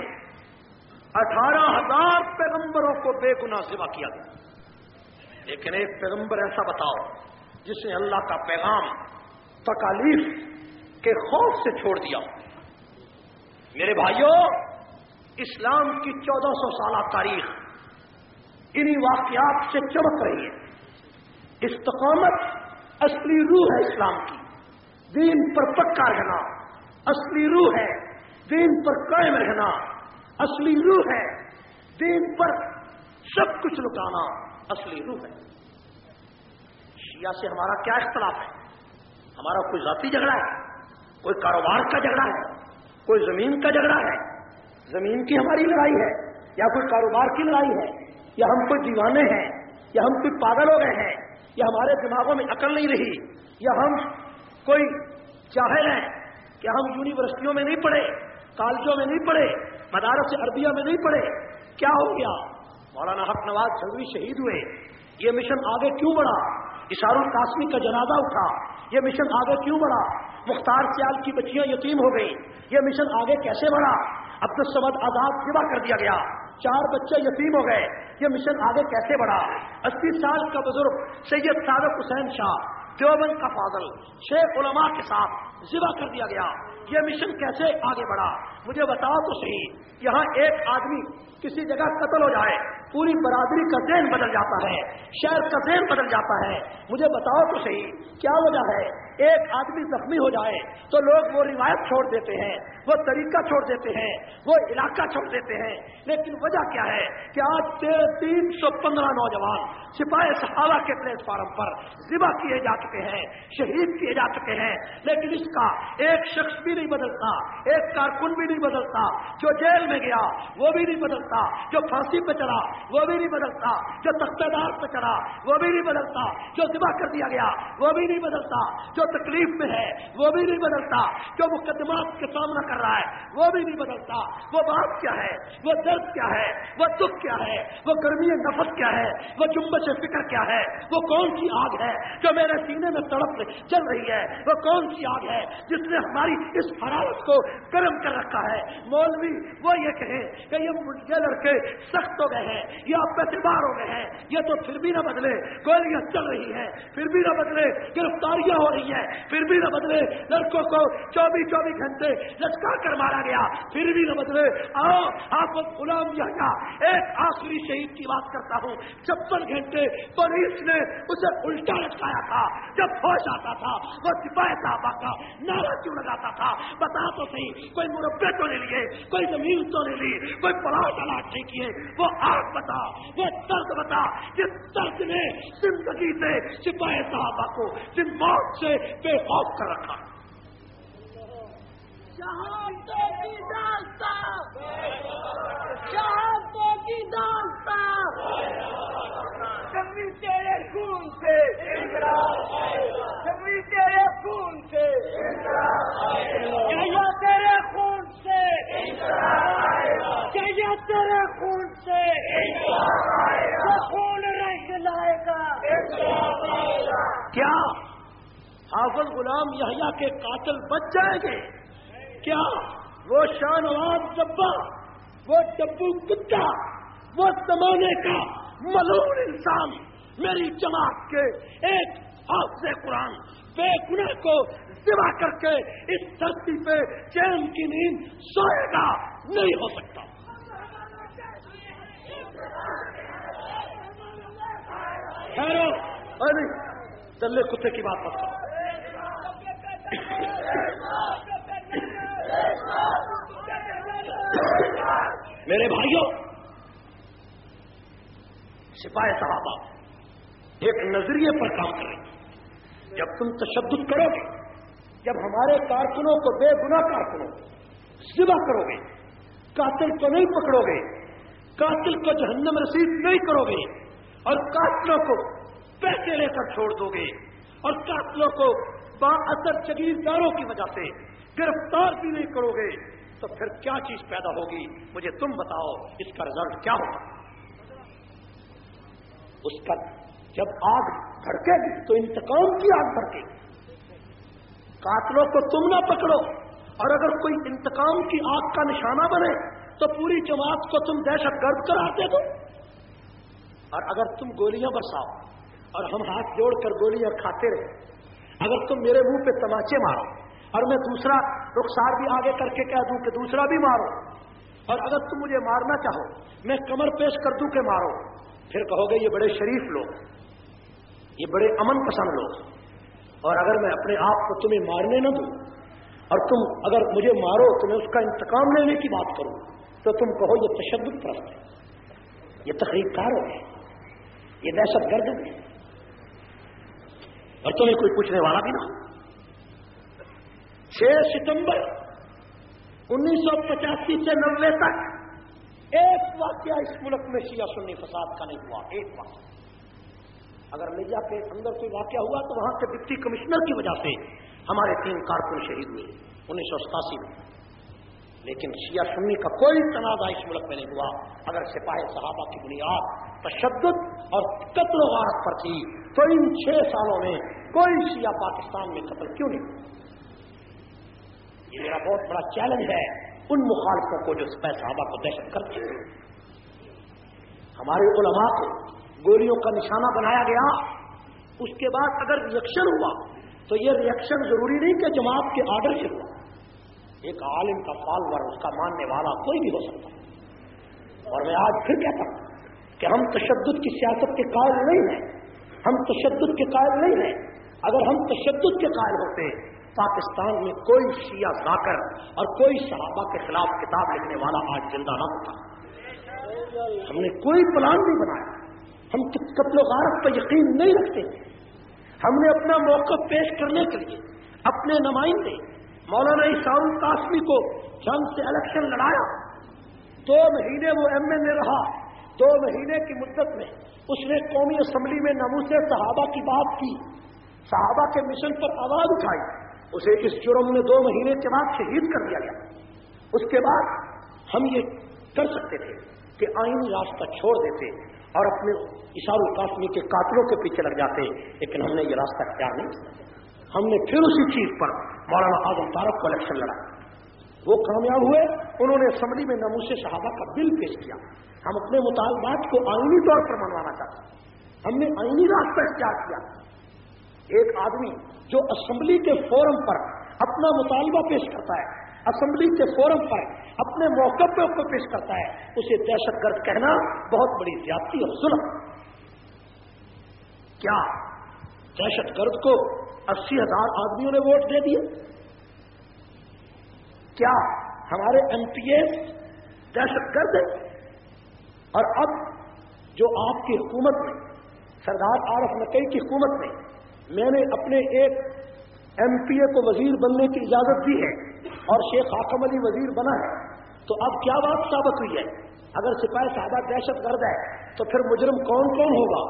18,000 پیغمبروں کو بے گناہ ذبح کیا گیا، لیکن ایک پیغمبر ایسا بتاؤ جس نے اللہ کا پیغام تکالیف کے خوف سے چھوڑ دیا۔ میرے بھائیوں، اسلام کی 1400 سالہ تاریخ انہی واقعات سے چمک رہی ہے۔ استقامت اصلی روح ہے اسلام کی، دین پر پکا رہنا اصلی روح ہے، دین پر قائم رہنا اصلی روح ہے، دین پر سب کچھ لٹانا اصلی روح ہے۔ شیعہ سے ہمارا کیا اختلاف ہے؟ ہمارا کوئی ذاتی جھگڑا ہے؟ کوئی کاروبار کا جھگڑا ہے؟ کوئی زمین کا جھگڑا ہے؟ زمین کی ہماری لڑائی ہے یا کوئی کاروبار کی لڑائی ہے؟ یا ہم کوئی دیوانے ہیں یا ہم کوئی پاگل ہو گئے ہیں یا ہمارے دماغوں میں عقل نہیں رہی یا ہم کوئی جاہل ہیں کہ ہم یونیورسٹیوں میں نہیں پڑھے، کالجوں میں نہیں پڑھے، مدارس عربیہ میں نہیں پڑھے؟ کیا ہو گیا؟ مولانا حق نواز جھنگوی شہید ہوئے، یہ مشن آگے کیوں بڑھا؟ اشار القاسمی کا جنازہ اٹھا، یہ مشن آگے کیوں بڑھا؟ مختار سیال کی بچیاں یتیم ہو گئی، یہ مشن آگے کیسے بڑھا؟ عبدالصمد آزاد ذبح کر دیا گیا، 4 بچے یتیم ہو گئے، یہ مشن آگے کیسے بڑھا؟ 80 سال کا بزرگ سید صادق حسین شاہ دیوبند کا فاضل 6 علماء کے ساتھ ذبح کر دیا گیا، یہ مشن کیسے آگے بڑھا؟ مجھے بتاؤ تو صحیح، یہاں ایک آدمی کسی جگہ قتل ہو جائے پوری برادری کا ذہن بدل جاتا ہے، شہر کا ذہن بدل جاتا ہے، مجھے بتاؤ تو صحیح کیا وجہ ہے؟ ایک آدمی زخمی ہو جائے تو لوگ وہ روایت چھوڑ دیتے ہیں، وہ طریقہ چھوڑ دیتے ہیں، وہ علاقہ چھوڑ دیتے ہیں، لیکن وجہ کیا ہے کہ آج 315 نوجوان سپاہی صحابہ کے پلیٹ فارم پر ذبح کیے جا چکے ہیں، شہید کیے جا چکے ہیں، لیکن اس کا ایک شخص بھی نہیں بدلتا، ایک کارکن بھی نہیں بدلتا، جو جیل میں گیا وہ بھی نہیں بدلتا، جو پھانسی پہ چڑھا وہ بھی نہیں بدلتا، جو تختہ دار پہ چڑھا وہ بھی نہیں بدلتا، جو ذبح کر دیا گیا وہ بھی نہیں بدلتا، جو تکلیف میں ہے وہ بھی نہیں بدلتا، جو مقدمات کا سامنا کر رہا ہے وہ بھی نہیں بدلتا۔ وہ بات کیا ہے، وہ درد کیا ہے، وہ دکھ کیا ہے، وہ گرمی نفس کیا ہے، وہ جنبش فکر کیا ہے، وہ کون سی آگ ہے جو میرے سینے میں تڑپ چل رہی ہے، وہ کون سی آگ ہے جس نے ہماری اس حرارت کو گرم کر رکھا ہے؟ مولوی وہ یہ کہیں کہ یہ لڑکے سخت ہو گئے ہیں، یہ آپ پہ اعتبار ہو گئے ہیں، یہ تو پھر بھی نہ بدلے، گولیاں چل رہی ہیں پھر بھی نہ بدلے، گرفتاریاں ہو رہی ہیں پھر بھی نہ بدلے، لڑکوں کو 24 گھنٹے لٹکا کر مارا گیا پھر بھی نہ بدلے۔ آؤ حافظ غلام یحییٰ، ایک آخری شہید کی بات کرتا ہوں، 56 گھنٹے پولیس نے اسے الٹا لٹکایا تھا، جب ہوش آتا تھا وہ سپاہی صحابہ کا نعرہ کیوں لگاتا تھا؟ بتا تو صحیح، کوئی مربع تو نہیں لیے، کوئی زمین تو نہیں لی، کوئی پلاٹ الاٹ نہیں کیے، وہ آگ بتا، وہ درد بتا جس درد نے زندگی سے سپاہی صحابہ کو جن موت سے بے خوف کر رکھا۔ شہادتوں کی داستان، شہادتوں کی داستان، کبھی تیرے خون سے، کبھی تیرے خون سے، کیا تیرے خون سے، کیا تیرے خون سے وہ خون رنگ لائے گا۔ کیا حافظ غلام یحییٰ کے قاتل بچ جائیں گے؟ کیا وہ شاہ نواز جبا، وہ ڈبو کتا، وہ زمانے کا ملعون انسان میری جماعت کے ایک حافظ قرآن بے گناہ کو ذبح کر کے اس دھرتی پہ چین کی نیند سوئے گا؟ نہیں ہو سکتا۔ خیرو ارے دلے کتے کی بات بتا، میرے بھائیوں، سپاہی صحابہ ایک نظریے پر کام کر رہے ہیں۔ جب تم تشدد کرو گے، جب ہمارے کارکنوں کو، بے گناہ کارکنوں ذبح کرو گے، قاتل کو نہیں پکڑو گے، قاتل کو جہنم رسید نہیں کرو گے، اور قاتلوں کو پیسے لے کر چھوڑ دو گے، اور قاتلوں کو با اثر جگیرداروں کی وجہ سے گرفتار بھی نہیں کرو گے، تو پھر کیا چیز پیدا ہوگی؟ مجھے تم بتاؤ، اس کا رزلٹ کیا ہوگا؟ اس کا جب آگ بھڑکے گی تو انتقام کی آگ بھڑکے گی۔ قاتلوں کو تم نہ پکڑو، اور اگر کوئی انتقام کی آگ کا نشانہ بنے تو پوری جماعت کو تم دہشت گرد کراتے دو، اور اگر تم گولیاں برساؤ اور ہم ہاتھ جوڑ کر گولیاں کھاتے رہے، اگر تم میرے منہ پہ تماچے مارو اور میں دوسرا رخسار بھی آگے کر کے کہہ دوں کہ دوسرا بھی مارو، اور اگر تم مجھے مارنا چاہو میں کمر پیش کر دوں کہ مارو، پھر کہو گے یہ بڑے شریف لوگ، یہ بڑے امن پسند لوگ، اور اگر میں اپنے آپ کو تمہیں مارنے نہ دوں اور تم اگر مجھے مارو تو میں اس کا انتقام لینے کی بات کروں، تو تم کہو یہ تشدد پرست ہے، یہ تخریب کار ہے، یہ دہشت گرد ہے، اور تمہیں کوئی پوچھنے والا بھی نہ ہو۔ 6 ستمبر 1985 سے 90 تک ایک واقعہ اس ملک میں شیعہ سنی فساد کا نہیں ہوا، ایک واقعہ۔ اگر لیا کے اندر کوئی واقعہ ہوا تو وہاں کے ڈپٹی کمشنر کی وجہ سے ہمارے 3 کارکن شہید ہوئے 1987 میں۔ لیکن شیعہ سنی کا کوئی تنازع اس ملک میں نہیں ہوا اگر سپاہ صحابہ کی بنیاد تشدد اور قتل و غارت پر تھی تو ان 6 سالوں میں کوئی شیعہ پاکستان میں قتل کیوں نہیں ہوا؟ یہ میرا بہت بڑا چیلنج ہے ان مخالفوں کو جو سپاہ صحابہ کو دہشت کرتے ہیں۔ ہمارے علماء کو گولیوں کا نشانہ بنایا گیا، اس کے بعد اگر ریئیکشن ہوا تو یہ ریئیکشن ضروری نہیں کہ جماعت کے آرڈر سے ہوا، ایک عالم کا فالوور، اس کا ماننے والا کوئی بھی ہو سکتا ہے۔ اور میں آج پھر کہتا ہوں کہ ہم تشدد کی سیاست کے قائل نہیں ہیں، ہم تشدد کے قائل نہیں ہیں۔ اگر ہم تشدد کے قائل ہوتے پاکستان میں کوئی شیعہ ذاکر اور کوئی صحابہ کے خلاف کتاب لکھنے والا آج زندہ نہ ہوتا۔ ہم نے کوئی پلان نہیں بنایا، ہم قتل و غارت پر یقین نہیں رکھتے۔ ہم نے اپنا موقف پیش کرنے کے لیے اپنے نمائندے مولانا عیسیٰ قاسمی کو جنگ سے الیکشن لڑایا، 2 مہینے وہ MNA رہا، 2 مہینے کی مدت میں اس نے قومی اسمبلی میں ناموس صحابہ کی بات کی، صحابہ کے مشن پر آواز اٹھائی، اسے اس جرم میں 2 مہینے کے بعد شہید کر دیا گیا۔ اس کے بعد ہم یہ کر سکتے تھے کہ آئینی راستہ چھوڑ دیتے اور اپنے عیسیٰ قاسمی کے قاتلوں کے پیچھے لگ جاتے، لیکن ہم نے یہ راستہ اختیار نہیں کیا۔ ہم نے پھر اسی چیز پر مولانا اعظم طارق کو الیکشن لڑا، وہ کامیاب ہوئے، انہوں نے اسمبلی میں ناموس صحابہ کا بل پیش کیا۔ ہم اپنے مطالبات کو آئینی طور پر منوانا چاہتے ہیں، ہم نے آئینی راستہ اختیار کیا۔ ایک آدمی جو اسمبلی کے فورم پر اپنا مطالبہ پیش کرتا ہے، اسمبلی کے فورم پر اپنے موقف کو پیش کرتا ہے، اسے دہشت گرد کہنا بہت بڑی زیادتی اور ظلم۔ کیا دہشت گرد کو 80,000 آدمیوں نے ووٹ دے دیے؟ کیا ہمارے MPs دہشت گرد ہیں؟ اور اب جو آپ کی حکومت میں، سردار عارف نقوی کی حکومت میں، میں نے اپنے ایک MPA کو وزیر بننے کی اجازت دی ہے اور شیخ حاکم علی وزیر بنا ہے، تو اب کیا بات ثابت ہوئی ہے؟ اگر سپاہ صحابہ دہشت گرد ہے تو پھر مجرم کون کون ہوگا؟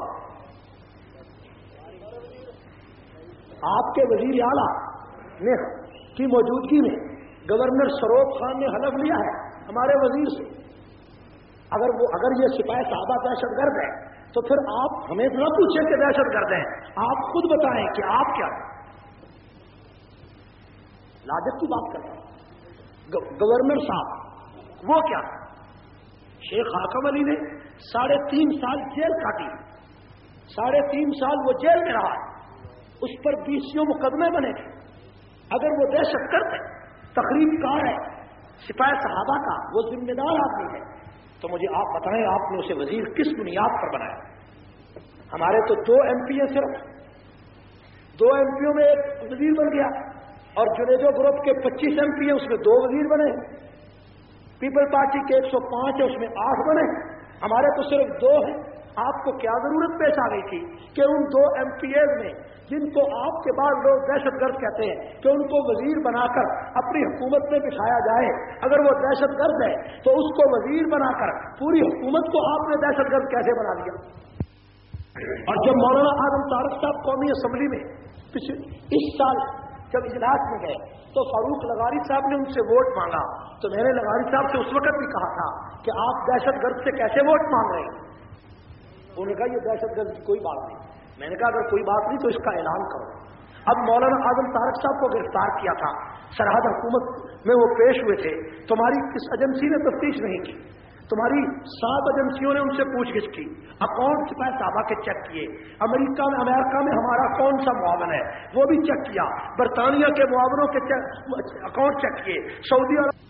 آپ کے وزیر اعلیٰ نے کی موجودگی میں گورنر سروپ خان نے حلف لیا ہے ہمارے وزیر سے، اگر یہ سپاہ صحابہ دہشت گرد ہے تو پھر آپ ہمیں نہ پوچھیں کہ دہشت گرد ہیں، آپ خود بتائیں کہ آپ کیا ہیں۔ لاجت کی بات کرتا ہوں، گورنر صاحب وہ کیا ہے؟ شیخ حاکم علی نے 3.5 سال جیل کاٹی، 3.5 سال وہ جیل میں رہا، اس پر 20 مقدمے بنے تھے۔ اگر وہ دہشت گرد ہے، تقریب کار ہے، سپاہ صحابہ کا وہ ذمہ دار آدمی ہے، تو مجھے آپ بتائیں آپ نے اسے وزیر کس بنیاد پر بنایا؟ ہمارے تو 2 MP ہیں، صرف 2 MPوں میں ایک وزیر بن گیا، اور جنیجو گروپ کے 25 MP ہیں، اس میں 2 وزیر بنے، پیپل پارٹی کے 105 ہے، اس میں 8 بنے، ہمارے تو صرف 2 ہیں۔ آپ کو کیا ضرورت پیش آ گئی تھی کہ ان 2 MPs میں جن کو آپ کے بعد لوگ دہشت گرد کہتے ہیں کہ ان کو وزیر بنا کر اپنی حکومت میں بٹھایا جائے؟ اگر وہ دہشت گرد ہے تو اس کو وزیر بنا کر پوری حکومت کو آپ نے دہشت گرد کیسے بنا دیا؟ اور جب مولانا اعظم طارق صاحب قومی اسمبلی میں اس سال جب اجلاس میں گئے تو فاروق لغاری صاحب نے ان سے ووٹ مانگا، تو میں نے لغاری صاحب سے اس وقت بھی کہا تھا کہ آپ دہشت گرد سے کیسے ووٹ مانگ رہے ہیں؟ انہوں نے کہا یہ دہشت گرد کی کوئی بات نہیں۔ میں نے کہا اگر کوئی بات نہیں تو اس کا اعلان کرو۔ اب مولانا اعظم طارق صاحب کو گرفتار کیا تھا، سرحد حکومت میں وہ پیش ہوئے تھے، تمہاری کس ایجنسی نے تفتیش نہیں کی؟ تمہاری 7 ایجنسیوں نے ان سے پوچھ گچھ کی، اکاؤنٹ سپاہ صحابہ کے چیک کیے، امریکہ میں ہمارا کون سا معاون ہے وہ بھی چیک کیا، برطانیہ کے معاونوں کے اکاؤنٹ چیک کیے، سعودی عرب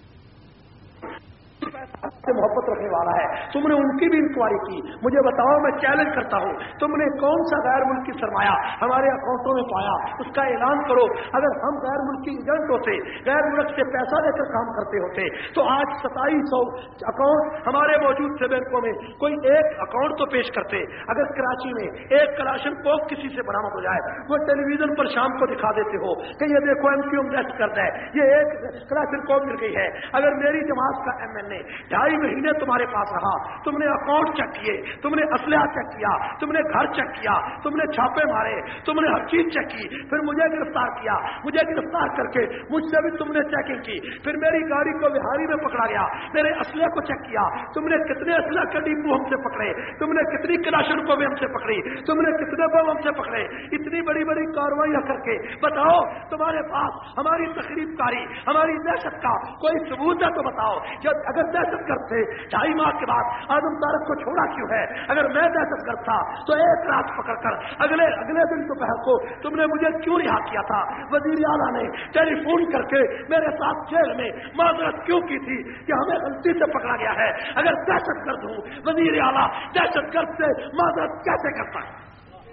سے محبت رکھنے والا ہے، تم نے ان کی بھی انکوائری کی۔ مجھے بتاؤ، میں چیلنج کرتا ہوں، تم نے کون سا غیر ملکی سرمایہ ہمارے اکاؤنٹوں میں پایا؟ اس کا اعلان کرو۔ اگر ہم غیر ملکی ایجنٹ ہوتے، غیر ملک سے پیسہ لے کر کام کرتے ہوتے تو آج 2700 اکاؤنٹ ہمارے موجود تھے بینکوں میں، کوئی ایک اکاؤنٹ تو پیش کرتے۔ اگر کراچی میں ایک کلاشن کوف کسی سے برآمد ہو جائے، وہ ٹیلی ویژن پر شام کو دکھا دیتے ہو کہ یہ دیکھو MPM دہشت گرد ہے، یہ ایک کلاشن کوف مل گئی ہے۔ اگر میری جماعت کا MNA 2.5 महीने तुम्हारे पास रहा, तुमने अकाउंट चेक किए, तुमने असलहा चेक किया, तुमने घर चेक किया, तुमने छापे मारे, तुमने हर चीज चेक की, फिर मुझे गिरफ्तार किया, मुझे गिरफ्तार करके मुझसे भी तुमने चेकिंग की, फिर मेरी गाड़ी को बिहारी में पकड़ा गया, मेरे असलहे को चेक किया, तुमने कितने असलहा के डिपो हमसे पकड़े, तुमने कितनी क्लाशन को भी हमसे पकड़ी, तुमने कितने बम हमसे पकड़े, इतनी बड़ी बड़ी कार्रवाइयां करके बताओ तुम्हारे पास हमारी तकरीबकारी, हमारी दहशत का कोई सबूत है तो बताओ। जब अगर दहशतगर्द थे 2.5 माह के बाद आदम तारक को छोड़ा क्यों है? अगर मैं दहशतगर्द था तो एक रात पकड़कर अगले दिन दोपहर को तुमने मुझे क्यों रिहा किया था? वजीर आला ने टेलीफोन करके मेरे साथ जेल में माजरत क्यों की थी कि हमें गलती से पकड़ा गया है? अगर दहशतगर्द हूं, वजीर आला दहशतगर्द से माजरत कैसे करता है?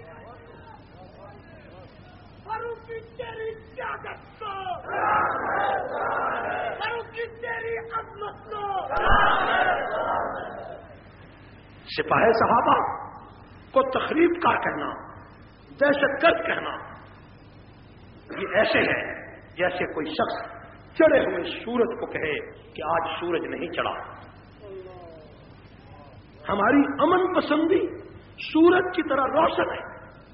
सिपाही सहाबा को तखरीबकार कहना, दहशतगर्द कहना, ये ऐसे है जैसे कोई शख्स चढ़े हुए सूरज को कहे कि आज सूरज नहीं चढ़ा। हमारी अमन पसंदी सूरज की तरह रोशन है।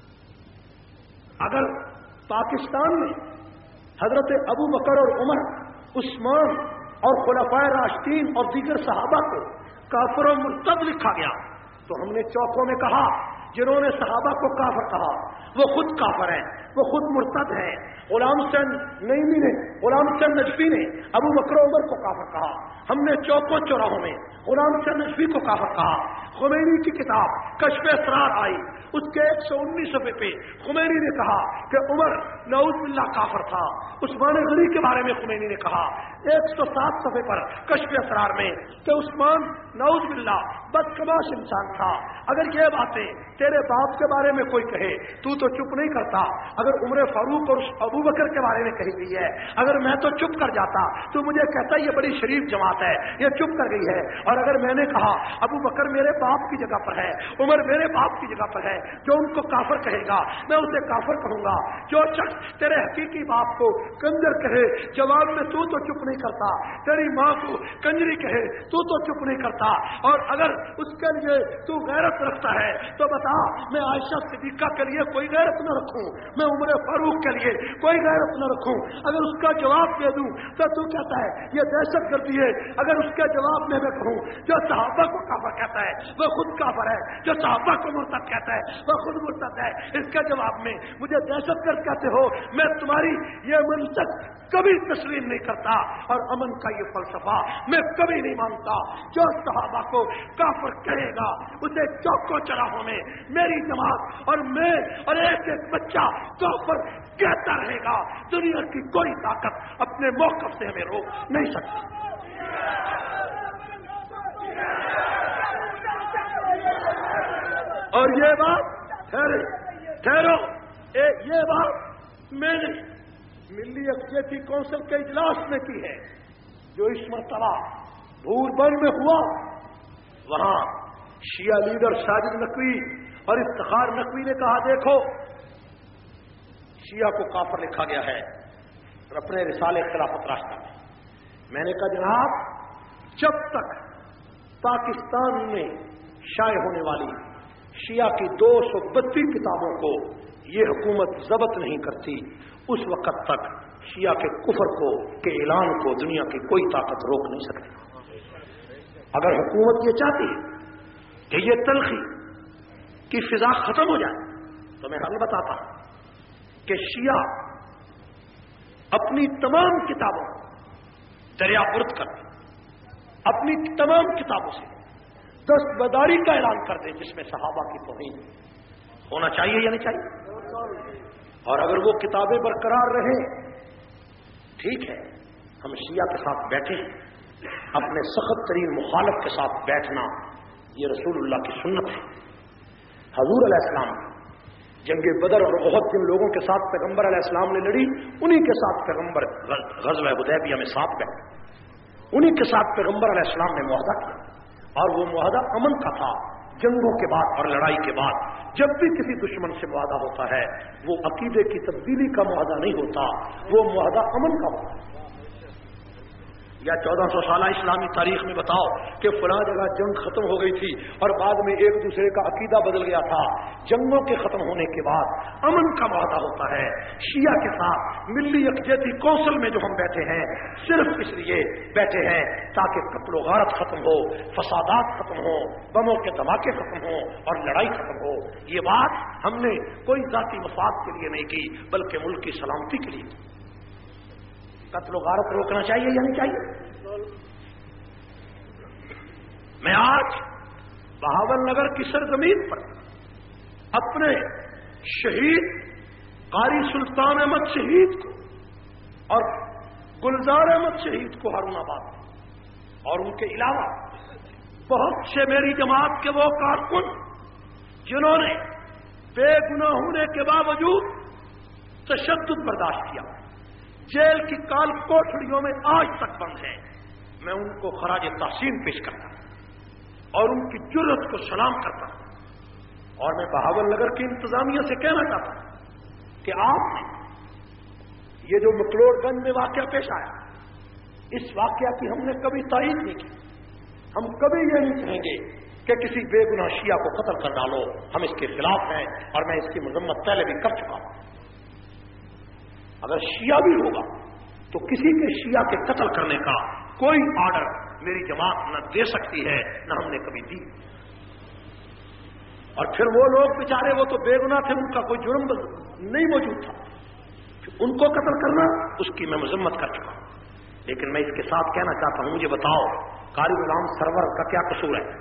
अगर पाकिस्तान में हजरत अबू बकर और उमर, उस्मान और खुलफाए राशिदीन और दीगर सहाबा को काफिर और मुर्तद लिखा गया तो हमने चौकों में कहा जिन्होंने सहाबा को काफिर कहा वो खुद काफिर हैं, वो खुद मुर्तद हैं। गुलाम चंद नईमी ने, गुलाम चंद नजफी ने अबू बकर उमर को काफिर कहा। हमने चौकों चौराहों में गुलाम चंद नजफी को काफिर कहा। खुमैनी की किताब कश्फ असरार आई, उसके 119 सफ़े पे खुमैनी ने कहा कि उमर नऊज़ बिल्लाह काफिर था। उस्मान गनी के बारे में खुमैनी ने कहा 107 सफ़े पर कश्फ असरार में कि उस्मान नऊज़ बिल्लाह बदकमाश इंसान था। अगर ये बातें तेरे बाप के बारे में कोई कहे तू तो चुप नहीं करता। अगर उमर फारूक और अबू बकर के बारे में कही गई है, अगर मैं तो चुप कर जाता, तो मुझे कहता ये बड़ी शरीफ जमात है, ये चुप कर गई है। और अगर मैंने कहा अबू बकर मेरे बाप की जगह पर है, उमर मेरे बाप की जगह पर है, जो उनको काफिर कहेगा मैं उसे काफिर कहूंगा। जो शख्स तेरे हकीकी बाप को कंजर कहे जवाब में तू तो चुप नहीं करता, तेरी माँ को कंजरी कहे तू तो चुप नहीं करता। और अगर उसके लिए तू गैरत रखता है तो बता मैं आयशा सिद्दीका के लिए कोई गैरत न रखूं, मैं उमर फारूक के लिए कोई गैरत न रखूं। अगर उसका जवाब दे दूं तो तू कहता है ये दहशत गर्दी है। अगर उसके जवाब में मैं कहूं जो सहाबा को काफिर कहता है वो खुद काफिर है, जो सहाबा को मुर्तद कहता है वो खुद मुर्तद है, इसके जवाब में मुझे दहशतगर्द कहते हो, मैं तुम्हारी ये मंतक कभी तस्लीम नहीं करता। और अमन का ये फलसफा मैं कभी नहीं मानता। जो सहाबा को काफिर कहेगा उसे चौकों चौराहों में मेरी जमात और मैं और एक एक बच्चा काफिर कहता रहेगा। दुनिया की कोई ताकत अपने मौक़िफ़ से हमें रोक नहीं सकती। और ये बात ठहरो, ये बात मैंने मिली यकजहती कौंसिल के इजलास में की है जो इस मरतबा भूरबन में हुआ। वहां शिया लीडर साजिद नकवी और इफ्तिखार नकवी ने कहा देखो शिया को काफिर लिखा गया है और अपने रिसाले खिलाफत रास्ता में। मैंने कहा जनाब जब तक पाकिस्तान में शाये होने वाली शिया की 232 किताबों को ये हुकूमत जब्त नहीं करती उस वक्त तक शिया के कुफर को के ऐलान को दुनिया की कोई ताकत रोक नहीं सकती। अगर हुकूमत ये चाहती है कि ये तलखी की फिजा खत्म हो जाए तो मैं हल बताता हूं कि शिया अपनी तमाम किताबों दरियापुरद कर दे, अपनी तमाम किताबों से दस्तबरदारी का ऐलान कर दे जिसमें सहाबा की तौहीन होना चाहिए या नहीं चाहिए। और अगर वो किताबें बरकरार रहे ठीक है, हम शिया के साथ बैठे, अपने सख्त तरीन मुखालिफ के साथ बैठना ये रसूलुल्लाह की सुन्नत है। हजूर अलैहिस्सलाम जंगे बदर और बहुत जिन लोगों के साथ पैगंबर अलैहिस्सलाम ने लड़ी उन्हीं के साथ पैगंबर ग़ज़वा हुदैबिया में साथ बैठे, उन्हीं के साथ पैगंबर अलैहिस्सलाम ने मुआहदा किया। और वो मुआहदा अमन का था। जंगों के बाद और लड़ाई के बाद जब भी किसी दुश्मन से मुआहदा होता है वो अकीदे की तब्दीली का मुआहदा नहीं होता, वो मुआहदा अमन का होता है। یا 1400 سالہ اسلامی تاریخ میں بتاؤ کہ فلاں جگہ جنگ ختم ہو گئی تھی اور بعد میں ایک دوسرے کا عقیدہ بدل گیا تھا. جنگوں کے ختم ہونے کے بعد امن کا معاہدہ ہوتا ہے. شیعہ کے ساتھ ملی یکجہتی کونسل میں جو ہم بیٹھے ہیں صرف اس لیے بیٹھے ہیں تاکہ قتل و غارت ختم ہو, فسادات ختم ہو, بموں کے دھماکے ختم ہو اور لڑائی ختم ہو. یہ بات ہم نے کوئی ذاتی مفاد کے لیے نہیں کی بلکہ ملک کی سلامتی کے لیے. قتل و غارت روکنا چاہیے یا نہیں چاہیے؟ میں آج بہاول نگر کی سرزمین پر اپنے شہید قاری سلطان احمد شہید کو اور گلزار احمد شہید کو ہارون آباد اور ان کے علاوہ بہت سے میری جماعت کے وہ کارکن جنہوں نے بے گناہ ہونے کے باوجود تشدد برداشت کیا, جیل کی کال کوٹڑیوں میں آج تک بند ہیں, میں ان کو خراج تحسین پیش کرتا ہوں اور ان کی جرأت کو سلام کرتا ہوں. اور میں بہاول نگر کی انتظامیہ سے کہنا چاہتا ہوں کہ آپ نے یہ جو مکلوڑ گنج میں واقعہ پیش آیا, اس واقعہ کی ہم نے کبھی تائید نہیں کی. ہم کبھی یہ نہیں کہیں گے کہ کسی بے گناہ شیعہ کو قتل کر ڈالو, ہم اس کے خلاف ہیں اور میں اس کی مذمت پہلے بھی کر چکا ہوں. اگر شیعہ بھی ہوگا تو کسی کے شیعہ کے قتل کرنے کا کوئی آرڈر میری جماعت نہ دے سکتی ہے, نہ ہم نے کبھی دی. اور پھر وہ لوگ بیچارے وہ تو بے گناہ تھے, ان کا کوئی جرم نہیں موجود تھا, ان کو قتل کرنا اس کی میں مذمت کر چکا ہوں. لیکن میں اس کے ساتھ کہنا چاہتا ہوں, مجھے بتاؤ قاری غلام سرور کا کیا قصور ہے؟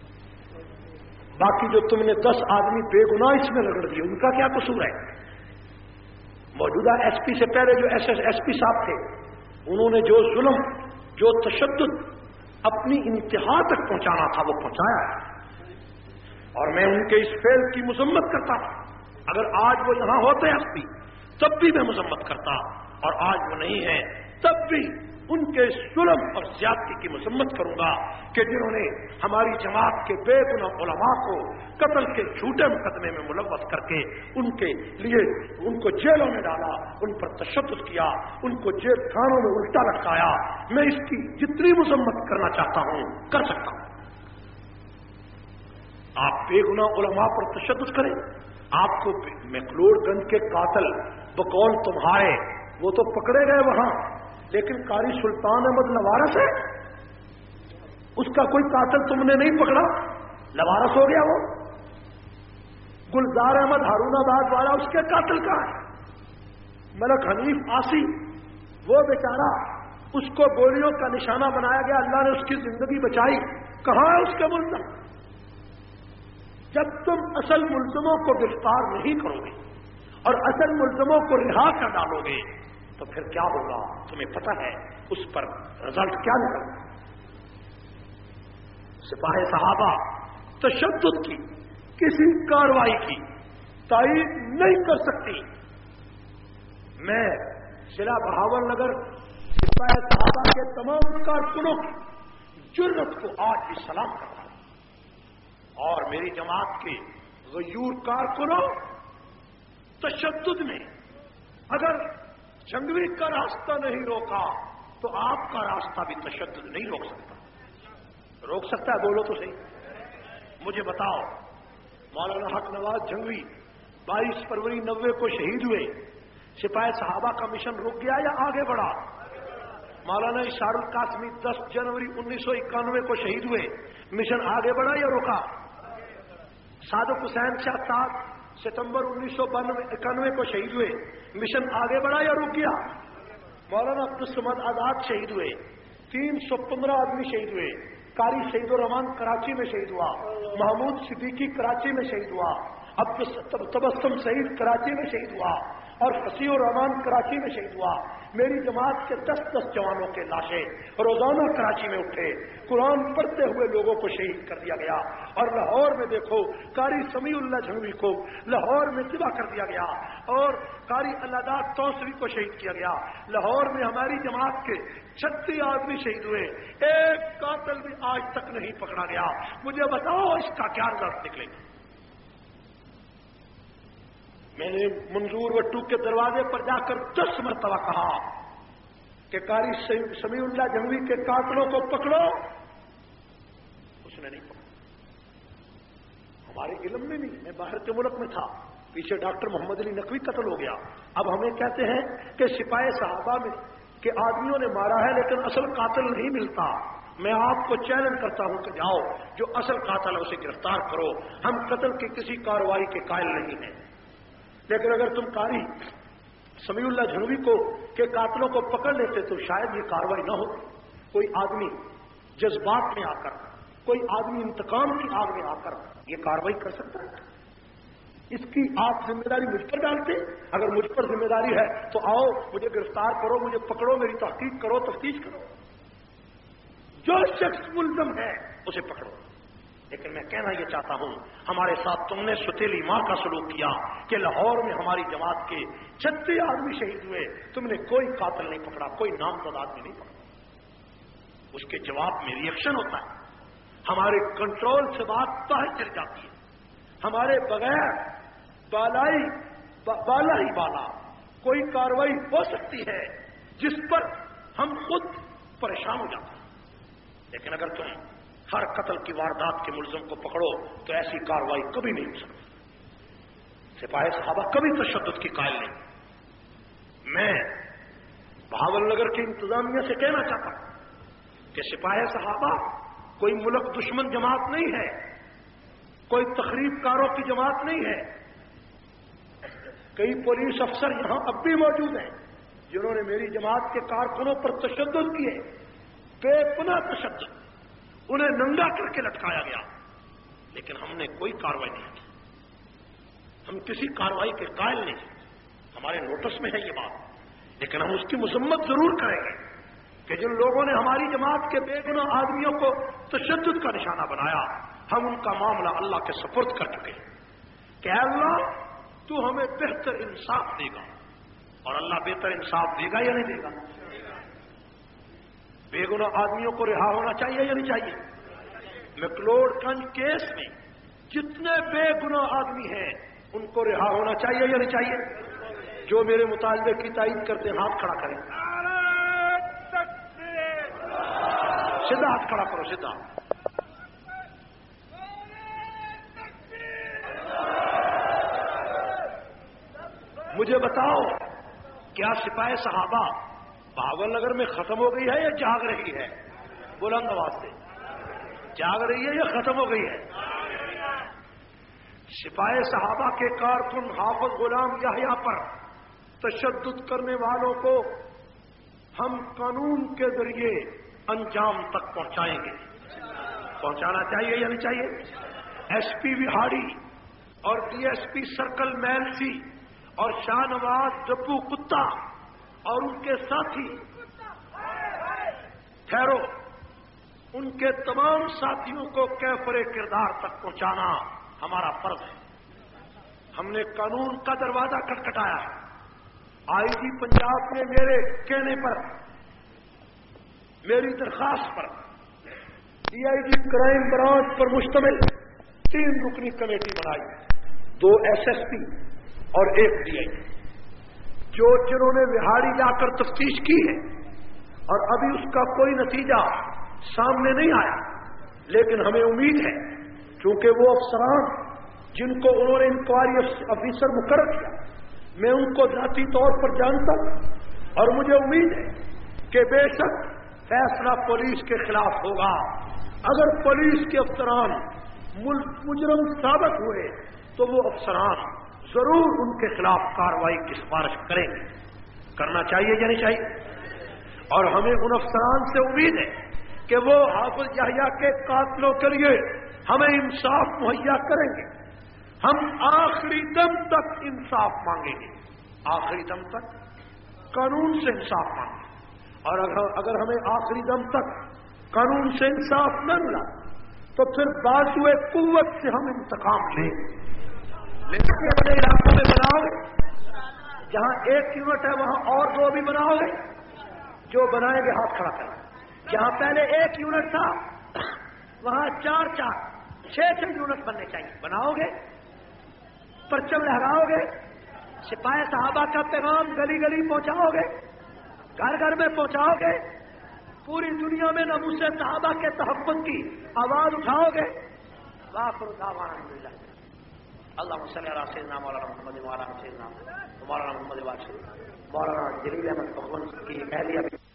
باقی جو تم نے 10 آدمی بے گناہ اس میں رگڑ دیے ان کا کیا قصور ہے؟ موجودہ ایس پی سے پہلے جو ایس پی صاحب تھے انہوں نے جو ظلم جو تشدد اپنی انتہا تک پہنچانا تھا وہ پہنچایا ہے, اور میں ان کے اس فعل کی مذمت کرتا ہوں. اگر آج وہ یہاں ہوتے ایس پی تب بھی میں مذمت کرتا, اور آج وہ نہیں ہیں تب بھی ان کے ظلم اور زیادتی کی مذمت کروں گا کہ جنہوں نے ہماری جماعت کے بے گناہ علماء کو قتل کے جھوٹے مقدمے میں ملوث کر کے ان کے لیے ان کو جیلوں میں ڈالا, ان پر تشدد کیا, ان کو جیل خانوں میں الٹا لٹکایا. میں اس کی جتنی مذمت کرنا چاہتا ہوں کر سکتا ہوں. آپ بے گناہ علماء پر تشدد کریں. آپ کو مکلوڑ گنج کے قاتل بقول تمہارے وہ تو پکڑے گئے وہاں, لیکن قاری سلطان احمد لوارس ہے, اس کا کوئی قاتل تم نے نہیں پکڑا, لوارس ہو گیا وہ. گلزار احمد ہارون آباد والا اس کے قاتل کہاں ہے؟ ملک حنیف آسی وہ بیچارہ اس کو گولیوں کا نشانہ بنایا گیا, اللہ نے اس کی زندگی بچائی, کہاں ہے اس کے ملزم؟ جب تم اصل ملزموں کو گرفتار نہیں کرو گے اور اصل ملزموں کو رہا کر ڈالو گے تو پھر کیا ہوگا تمہیں پتہ ہے, اس پر رزلٹ کیا نکلے. سپاہ صحابہ تشدد کی کسی کارروائی کی تائید نہیں کر سکتی. میں ضلع بہاول نگر سپاہ صحابہ کے تمام کارکنوں کی جرأت کو آج بھی سلام کرتا ہوں, اور میری جماعت کے غیور کارکنوں تشدد میں اگر جنگوی کا راستہ نہیں روکا تو آپ کا راستہ بھی تشدد نہیں روک سکتا. روک سکتا ہے؟ بولو تو صحیح. مجھے بتاؤ, مولانا حق نواز جنگوی 22 فروری 90 کو شہید ہوئے, سپاہ صحابہ کا مشن رک گیا یا آگے بڑھا؟ مولانا اشار القاسمی 10 جنوری 1991 کو شہید ہوئے, مشن آگے بڑھا یا رکا؟ صادق حسین شاہ 7 ستمبر 1991 کو شہید ہوئے, مشن آگے بڑھا یا رک گیا؟ مولانا عبدالصمد آزاد شہید ہوئے, 315 آدمی شہید ہوئے. قاری شہید الرحمان کراچی میں شہید ہوا, محمود صدیقی کراچی میں شہید ہوا, تبسم سعید کراچی میں شہید ہوا, اور فصیح الرحمان کراچی میں شہید ہوا. میری جماعت کے 10 جوانوں کے لاشیں روزانہ کراچی میں اٹھے, قرآن پڑھتے ہوئے لوگوں کو شہید کر دیا گیا. اور لاہور میں دیکھو قاری سمیع اللہ جھنگوی کو لاہور میں ذبح کر دیا گیا, اور قاری اللہ توسری کو شہید کیا گیا. لاہور میں ہماری جماعت کے 36 آدمی شہید ہوئے, ایک قاتل بھی آج تک نہیں پکڑا گیا. مجھے بتاؤ اس کا کیا رزلٹ نکلے گا؟ میں نے منظور وٹو کے دروازے پر جا کر 10 مرتبہ کہا کہ قاری سمیع اللہ جنگوی کے قاتلوں کو پکڑو، اس نے نہیں پکڑا. ہمارے علم میں نہیں. میں باہر کے ملک میں تھا، پیچھے ڈاکٹر محمد علی نقوی قتل ہو گیا. اب ہمیں کہتے ہیں کہ سپاہی صحابہ میں کہ آدمیوں نے مارا ہے لیکن اصل قاتل نہیں ملتا. میں آپ کو چیلنج کرتا ہوں کہ جاؤ جو اصل قاتل ہے اسے گرفتار کرو. ہم قتل کی کسی کارروائی کے قائل نہیں ہیں. لیکن اگر تم قاری سمیع اللہ جھنگوی کو کے قاتلوں کو پکڑ لیتے تو شاید یہ کارروائی نہ ہوتی. کوئی آدمی جذبات میں آ کر، کوئی آدمی انتقام کی آگ میں آ کر یہ کارروائی کر سکتا ہے؟ اس کی آپ ذمہ داری مجھ پر ڈالتے؟ اگر مجھ پر ذمہ داری ہے تو آؤ مجھے گرفتار کرو، مجھے پکڑو، میری تحقیق کرو، تفتیش کرو. جو شخص ملزم ہے اسے پکڑو. لیکن میں کہنا یہ چاہتا ہوں ہمارے ساتھ تم نے ستیلی ماں کا سلوک کیا کہ لاہور میں ہماری جماعت کے 36 آدمی شہید ہوئے، تم نے کوئی قاتل نہیں پکڑا، کوئی نامزد آدمی نہیں پکڑا. اس کے جواب میں ریئیکشن ہوتا ہے. ہمارے کنٹرول سے بات باہر چل جاتی ہے. ہمارے بغیر بالا ہی بالا کوئی کارروائی ہو سکتی ہے جس پر ہم خود پریشان ہو جاتے ہیں. لیکن اگر تم ہر قتل کی واردات کے ملزم کو پکڑو تو ایسی کارروائی کبھی نہیں ہو سکتی. سپاہی صحابہ کبھی تشدد کی قائل نہیں. میں بہاول نگر کی انتظامیہ سے کہنا چاہتا ہوں کہ سپاہی صحابہ کوئی ملک دشمن جماعت نہیں ہے، کوئی تخریب کاروں کی جماعت نہیں ہے. کئی پولیس افسر یہاں اب بھی موجود ہیں جنہوں نے میری جماعت کے کارکنوں پر تشدد کیے، بے پناہ تشدد. انہیں ننگا کر کے لٹکایا گیا، لیکن ہم نے کوئی کارروائی نہیں کی. ہم کسی کارروائی کے قائل نہیں. ہمارے نوٹس میں ہے یہ بات، لیکن ہم اس کی مذمت ضرور کریں گے کہ جن لوگوں نے ہماری جماعت کے بے گناہ آدمیوں کو تشدد کا نشانہ بنایا، ہم ان کا معاملہ اللہ کے سپرد کر چکے ہیں کہ اے اللہ تو ہمیں بہتر انصاف دے گا. اور اللہ بہتر انصاف دے گا یا نہیں دے گا؟ بے گناہ آدمیوں کو رہا ہونا چاہیے یا نہیں چاہیے؟ مکلوڈ گنج کیس میں جتنے بے گناہ آدمی ہیں ان کو رہا ہونا چاہیے یا نہیں چاہیے؟ جو میرے مطالبے کی تائید کرتے ہیں ہاتھ کھڑا کریں. سیدھا ہاتھ کھڑا کرو، سیدھا. مجھے بتاؤ کیا سپاہی صحابہ بہاول نگر میں ختم ہو گئی ہے یا جاگ رہی ہے؟ بلند آواز سے. جاگ رہی ہے یا ختم ہو گئی ہے؟ سپاہی صحابہ کے کارکن حافظ غلام یحییٰ پر تشدد کرنے والوں کو ہم قانون کے ذریعے انجام تک پہنچائیں گے. پہنچانا چاہیے یا نہیں چاہیے؟ ایس پی وہاڑی اور D S P circle Mailsi اور شاہ نواز ڈبو کتا اور ان کے ساتھی ٹھہرو، ان کے تمام ساتھیوں کو کیفر کردار تک پہنچانا ہمارا فرض ہے. ہم نے قانون کا دروازہ کھٹکھٹایا ہے. آئی جی پنجاب نے میرے کہنے پر، میری درخواست پر D I G crime branch پر مشتمل 3 رکنی کمیٹی بنائی، 2 ایس ایس پی اور 1 ڈی آئی جی، جنہوں نے وہاڑی جا کر تفتیش کی ہے اور ابھی اس کا کوئی نتیجہ سامنے نہیں آیا. لیکن ہمیں امید ہے کیونکہ وہ افسران جن کو انہوں نے انکوائری افیسر مقرر کیا، میں ان کو ذاتی طور پر جانتا ہوں اور مجھے امید ہے کہ بے شک فیصلہ پولیس کے خلاف ہوگا. اگر پولیس کے افسران مجرم ثابت ہوئے تو وہ افسران ضرور ان کے خلاف کارروائی کی سفارش کریں گے. کرنا چاہیے یا نہیں چاہیے؟ اور ہمیں ان افسران سے امید ہے کہ وہ حافظ یحییٰ کے قاتلوں کے لیے ہمیں انصاف مہیا کریں گے. ہم آخری دم تک انصاف مانگیں گے، آخری دم تک قانون سے انصاف مانگیں گے. اور اگر ہمیں آخری دم تک قانون سے انصاف نہ ملا تو پھر بازوئے قوت سے ہم انتقام لیں گے. لیکن اپنے علاقوں میں بناؤ گے، جہاں 1 یونٹ ہے وہاں اور 2 بھی بناؤ گے. جو بنائیں گے ہاتھ کھڑا کریں. جہاں پہلے 1 یونٹ تھا وہاں 4 6 یونٹ بننے چاہیے. بناؤ گے، پرچم لہراؤ گے، سپاہی صحابہ کا پیغام گلی گلی پہنچاؤ گے. گھر گھر میں پہنچاؤ گے؟ پوری دنیا میں ناموس صحابہ کے تحفظ کی آواز اٹھاؤ گے؟ وآخر دعوانا الحمدللہ۔ اللہم صلی علی سیدنا مولانا محمد مولانا سیدنا مولانا محمد واسع مولانا جلیل احمد کی اہلیہ